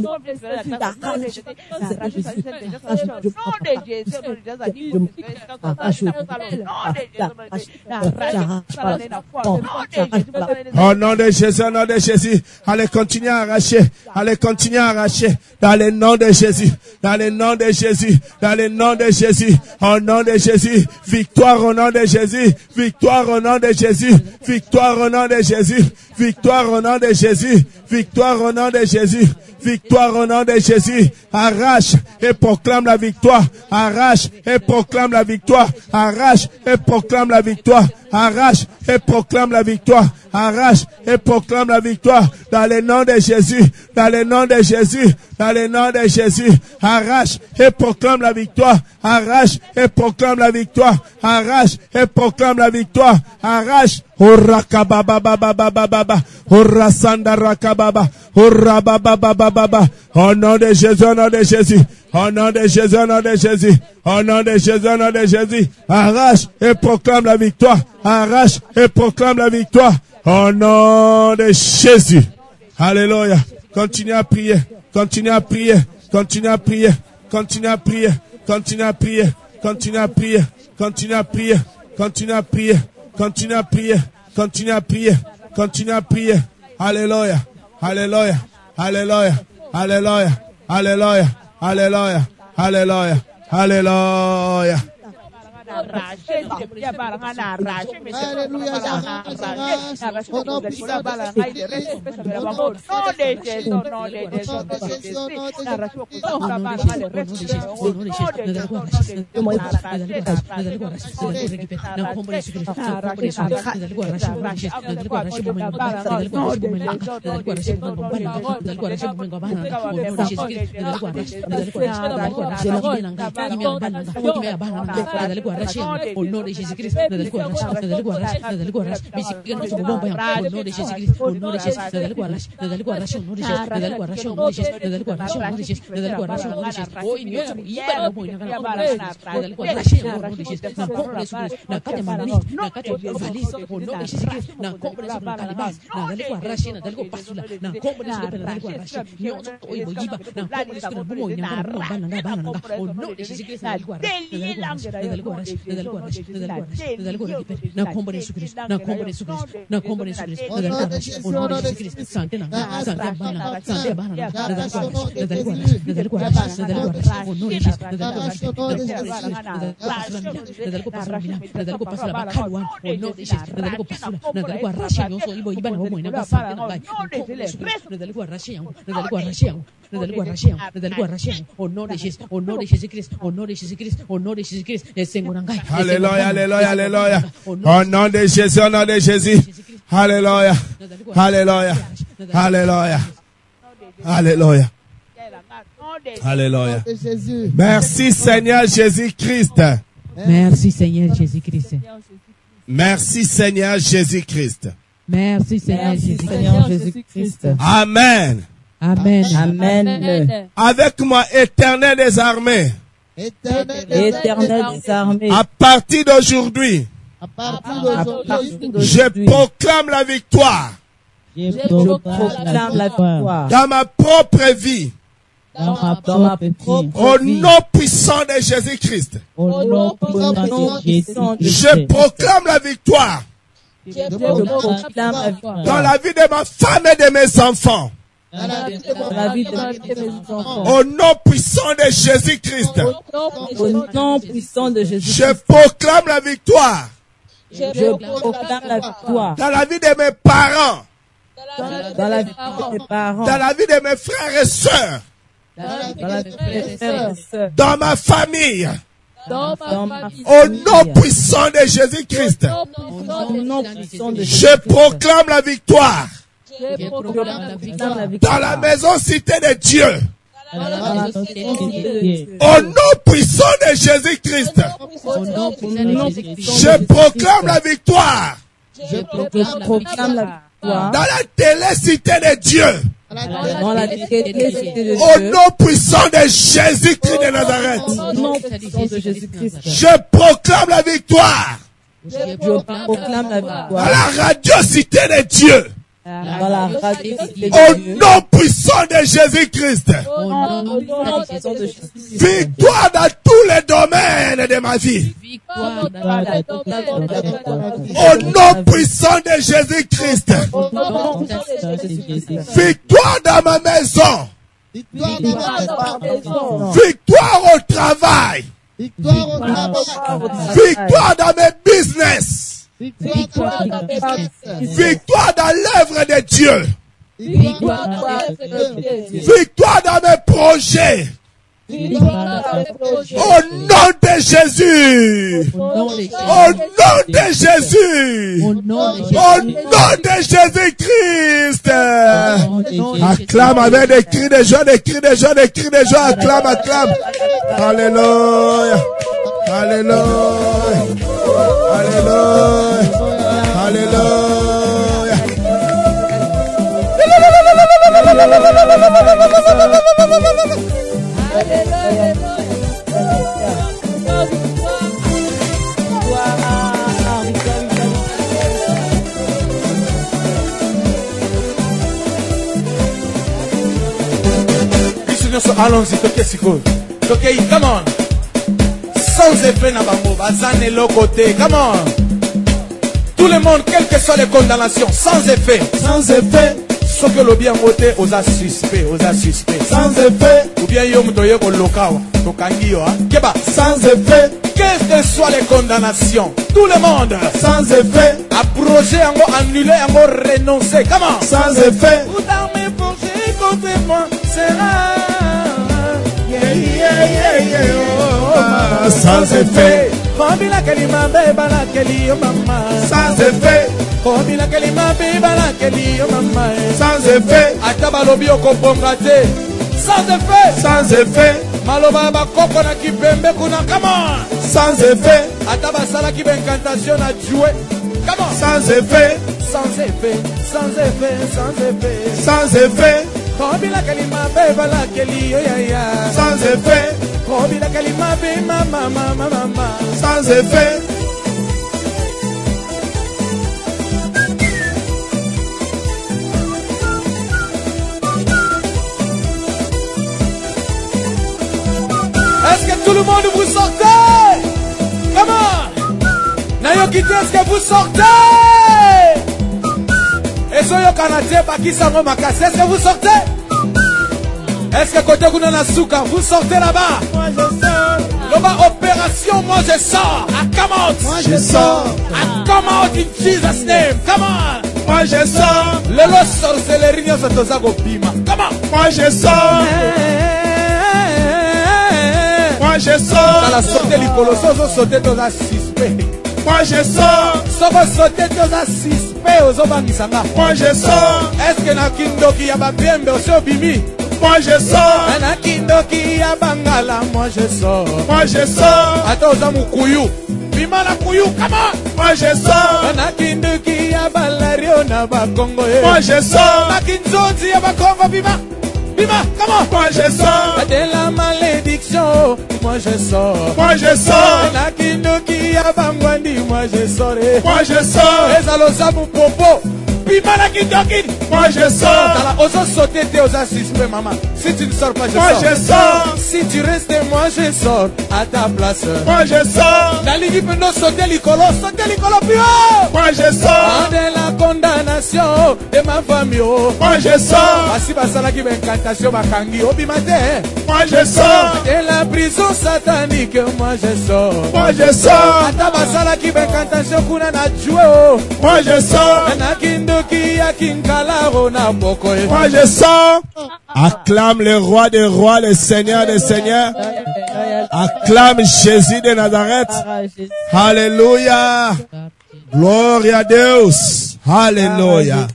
au nom de Jésus, au nom de Jésus, allez continuer à arracher, allez continuer à arracher, dans le nom de Jésus, dans le nom de Jésus, dans le nom de Jésus, au nom de Jésus, victoire au nom de Jésus, victoire au nom de Jésus, victoire au nom de Jésus, victoire au nom de Jésus, victoire au nom de Jésus, victoire au nom de Jésus, arrache et proclame la victoire, arrache et proclame la victoire, arrache et proclame la victoire, arrache et proclame la victoire, arrache et proclame la victoire, dans le nom de Jésus, dans le nom de Jésus, dans le nom de Jésus, arrache et proclame la victoire, arrache et proclame la victoire, arrache et proclame la victoire, arrache. Hurra kababa baba baba baba, hurra sandara kababa, hurra baba baba baba. Au nom de Jésus, au nom de Jésus, au nom de Jésus, au nom de Jésus, au nom de Jésus, au nom de Jésus, arrache et proclame la victoire, arrache et proclame la victoire, au nom de Jésus. Alléluia. Continue à prier, continue à prier, continue à prier, continue à prier, continue à prier, continue à prier, continue à prier, continue à prier. Continue à prier, continue à prier, continue à prier. Alléluia, alléluia, alléluia, alléluia, alléluia, alléluia, alléluia, alléluia. Au nom de Jésus-Christ, au nom de Jésus-Christ, au nom de Jésus-Christ, Alléluia, alléluia, alléluia. Au nom de Jésus, au nom de Jésus. Alléluia. Alléluia. Alléluia. Alléluia. Alléluia. Merci Seigneur Jésus-Christ. Merci Seigneur Jésus-Christ. Merci Seigneur Jésus-Christ. Merci Seigneur Jésus-Christ. Amen. Amen. Amen. Avec moi, Éternel des armées. Éternel des armées. À partir d'aujourd'hui, je proclame la victoire. Je proclame la victoire. Dans ma propre vie. Dans ma propre Au vie. nom puissant de Jésus-Christ. Au nom puissant de Je proclame la victoire. Je proclame la victoire. Dans la vie de ma femme et de mes enfants. Dans la vie de mes enfants. Au nom puissant de Jésus-Christ. Au nom puissant de Jésus. Je proclame la victoire. Je proclame la victoire. Dans la vie de mes parents. Dans la vie de mes parents. Dans la vie de mes frères et sœurs. Dans la vie de mes frères et sœurs. Dans ma famille. Dans ma Au nom puissant de Jésus-Christ. Au nom puissant de Jésus. Je proclame la victoire. Je proclame la victoire. Dans la maison cité de Dieu. Dans la Dieu. Au nom puissant de Jésus-Christ. Au nom puissant Je proclame la victoire. Je proclame la victoire. Dans la télé-cité de Dieu. Dans la cité de Au Dieu. nom puissant de Jésus-Christ de Nazareth. Au nom puissant de Jésus-Christ. Je proclame la victoire. Je proclame la Dans victoire. la radio-cité de Dieu. Dans la radio cité Au de Dieu. nom puissant de Jésus-Christ. Au nom puissant de Jésus-Christ. Victoire dans tous les domaines de ma vie. Au nom puissant de Jésus-Christ. Victoire dans ma maison. Victoire au travail. Victoire dans mes business. Victoire dans l'œuvre de Dieu. Victoire dans mes projets. Au nom de Jésus. Au nom de Jésus. Au nom de Jésus-Christ. Acclame avec des cris de joie, des cris de joie, des cris de joie. Acclame, acclame. Alléluia. Alléluia. Alléluia. Alléluia. Allons-y, toquez, come on. Sans effet na bango, bazane l'autre côté, come on. Tout le monde, quelles que soient les condamnations, sans effet. Sans effet. Ce que le bien voté, aux suspect. Sans effet. Ou bien yom toye ko lokawa, tokangi yo, hein. Keba. Sans effet. Quelles que soient les condamnations, tout le monde. Sans effet. Abroger, annuler, renoncer, comment? Sans effet. Vous d'armée forgée contre moi sera. Sans effet. Kobila kelima beba la keli yo mama. Sans effet. Kobila kelima beba la keli yo mama. Sans effet. Atabalobi okobonga te. Sans effet. Sans effet. Maloba bakoko na kipembe kuna kama. Sans effet. Atabasala ki incantation na jouer. Comment? Sans effet. Sans effet. Sans effet. Sans effet. Sans effet. Kobila kelima beba la keli yo ya ya. Sans effet. Kobila kelima be mama mama mama. Sans effet. Est-ce que tout le monde vous sortez? Comment? Nakindoki, est-ce que vous sortez? Et soyo Canadien, Pakisango Makasi, est-ce que vous sortez? Est-ce que côté Kunana Souka, vous sortez là-bas? Moi je sors. Là-bas, opération, moi je sors. I come out. Moi je sors. I come out in Jesus' name. Come on. Moi je sors. Lelo sorcellerie nyonso toza kobima. Come on. Moi je sors. Moi je sors. Tala sauter likolo, sozo sauter toza suspect. Moi je sors. Soko sauter toza suspect ozobangisa nga. Moi je sors. Est-ce que nakindoki ya babembe osobimi? Moi je sors. Nakindoki ya bangala, moi je sors. Moi je sors. Ata oza mukuyu. Bima na kuyu, come on. Moi je sors. Nakindoki ya balario na bakongo. Moi je sors. Nakinzozi ya bakongo, bima. Bima, come on. Moi je sors. De la malédiction, moi je sors. Moi je sors. Nakindoki ya bangwandi, moi je sors. Moi je sors. Ezaloza mu popo. Bima nakindoki. Moi je sors. Tala ozo sauter te oza suspect, maman. Si tu ne sors pas, je Moi sors. je sors. Si tu restes, moi je sors à ta place. Moi je sors. La ligue peut nous sauter l'icolo plus haut. Moi je sors. De la condamnation de ma famille. Moi je sors. Basi basala ki incantation bakangi obimate. Moi je sors. De la prison satanique, moi je sors. Moi je sors. Ata basala ki incantation kuna na juo. Moi je sors. Na kindoki ya kinkalaro na boko. Moi je sors. Acclame le roi des rois, le seigneur des seigneurs. Acclame Jésus de Nazareth. Alléluia. Gloria a Deus. Alléluia.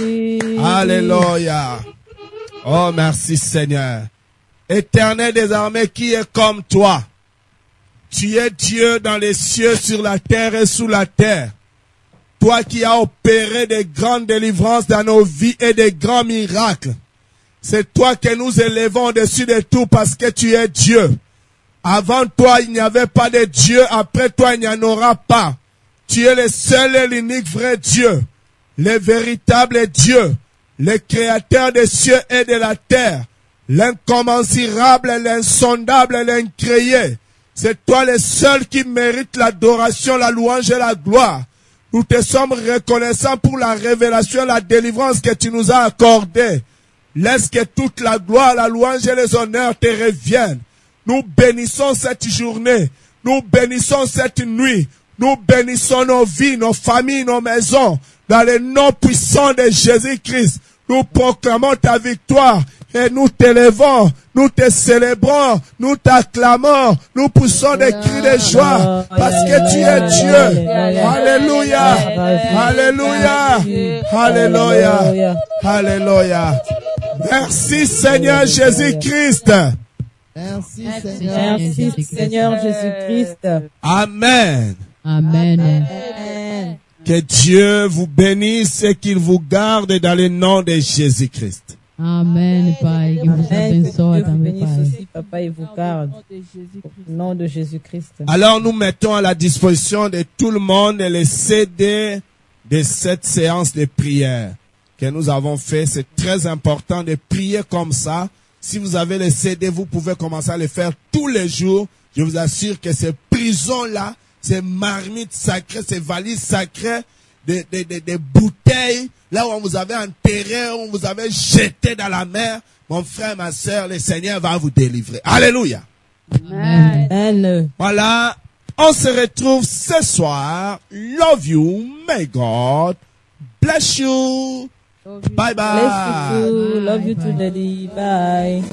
Alléluia. Oh, merci Seigneur. Éternel des armées, qui est comme toi? Tu es Dieu dans les cieux, sur la terre et sous la terre. Toi qui as opéré des grandes délivrances dans nos vies et des grands miracles. C'est toi que nous élevons au-dessus de tout parce que tu es Dieu. Avant toi, il n'y avait pas de Dieu. Après toi, il n'y en aura pas. Tu es le seul et l'unique vrai Dieu. Le véritable Dieu. Le créateur des cieux et de la terre. L'incommensurable, l'insondable, l'incréé. C'est toi le seul qui mérite l'adoration, la louange et la gloire. Nous te sommes reconnaissants pour la révélation, la délivrance que tu nous as accordée. Laisse que toute la gloire, la louange et les honneurs te reviennent. Nous bénissons cette journée. Nous bénissons cette nuit. Nous bénissons nos vies, nos familles, nos maisons. Dans le nom puissant de Jésus-Christ, nous proclamons ta victoire. Et nous t'élevons, nous te célébrons, nous t'acclamons, nous poussons des cris de joie parce que tu es Dieu. Alléluia, Alléluia, Alléluia, Alléluia. Merci Seigneur Jésus-Christ. Merci Seigneur Jésus-Christ. Amen. Amen. Que Dieu vous bénisse et qu'il vous garde dans le nom de Jésus-Christ. Amen, Pai. Que vous abençoe também, Pai. Aussi, Papa, il vous garde. Au nom de Jésus-Christ. Alors nous mettons à la disposition de tout le monde les CD de cette séance de prière que nous avons fait. C'est très important de prier comme ça. Si vous avez les CD, vous pouvez commencer à les faire tous les jours. Je vous assure que ces prisons-là, ces marmites sacrées, ces valises sacrées, des bouteilles, là où on vous avait enterré, où on vous avait jeté dans la mer, mon frère, ma soeur, le Seigneur va vous délivrer. Alléluia. Amen. Voilà. On se retrouve ce soir. Love you. May God bless you. Bye bye. Bless you too. Love you too, Daddy. Bye.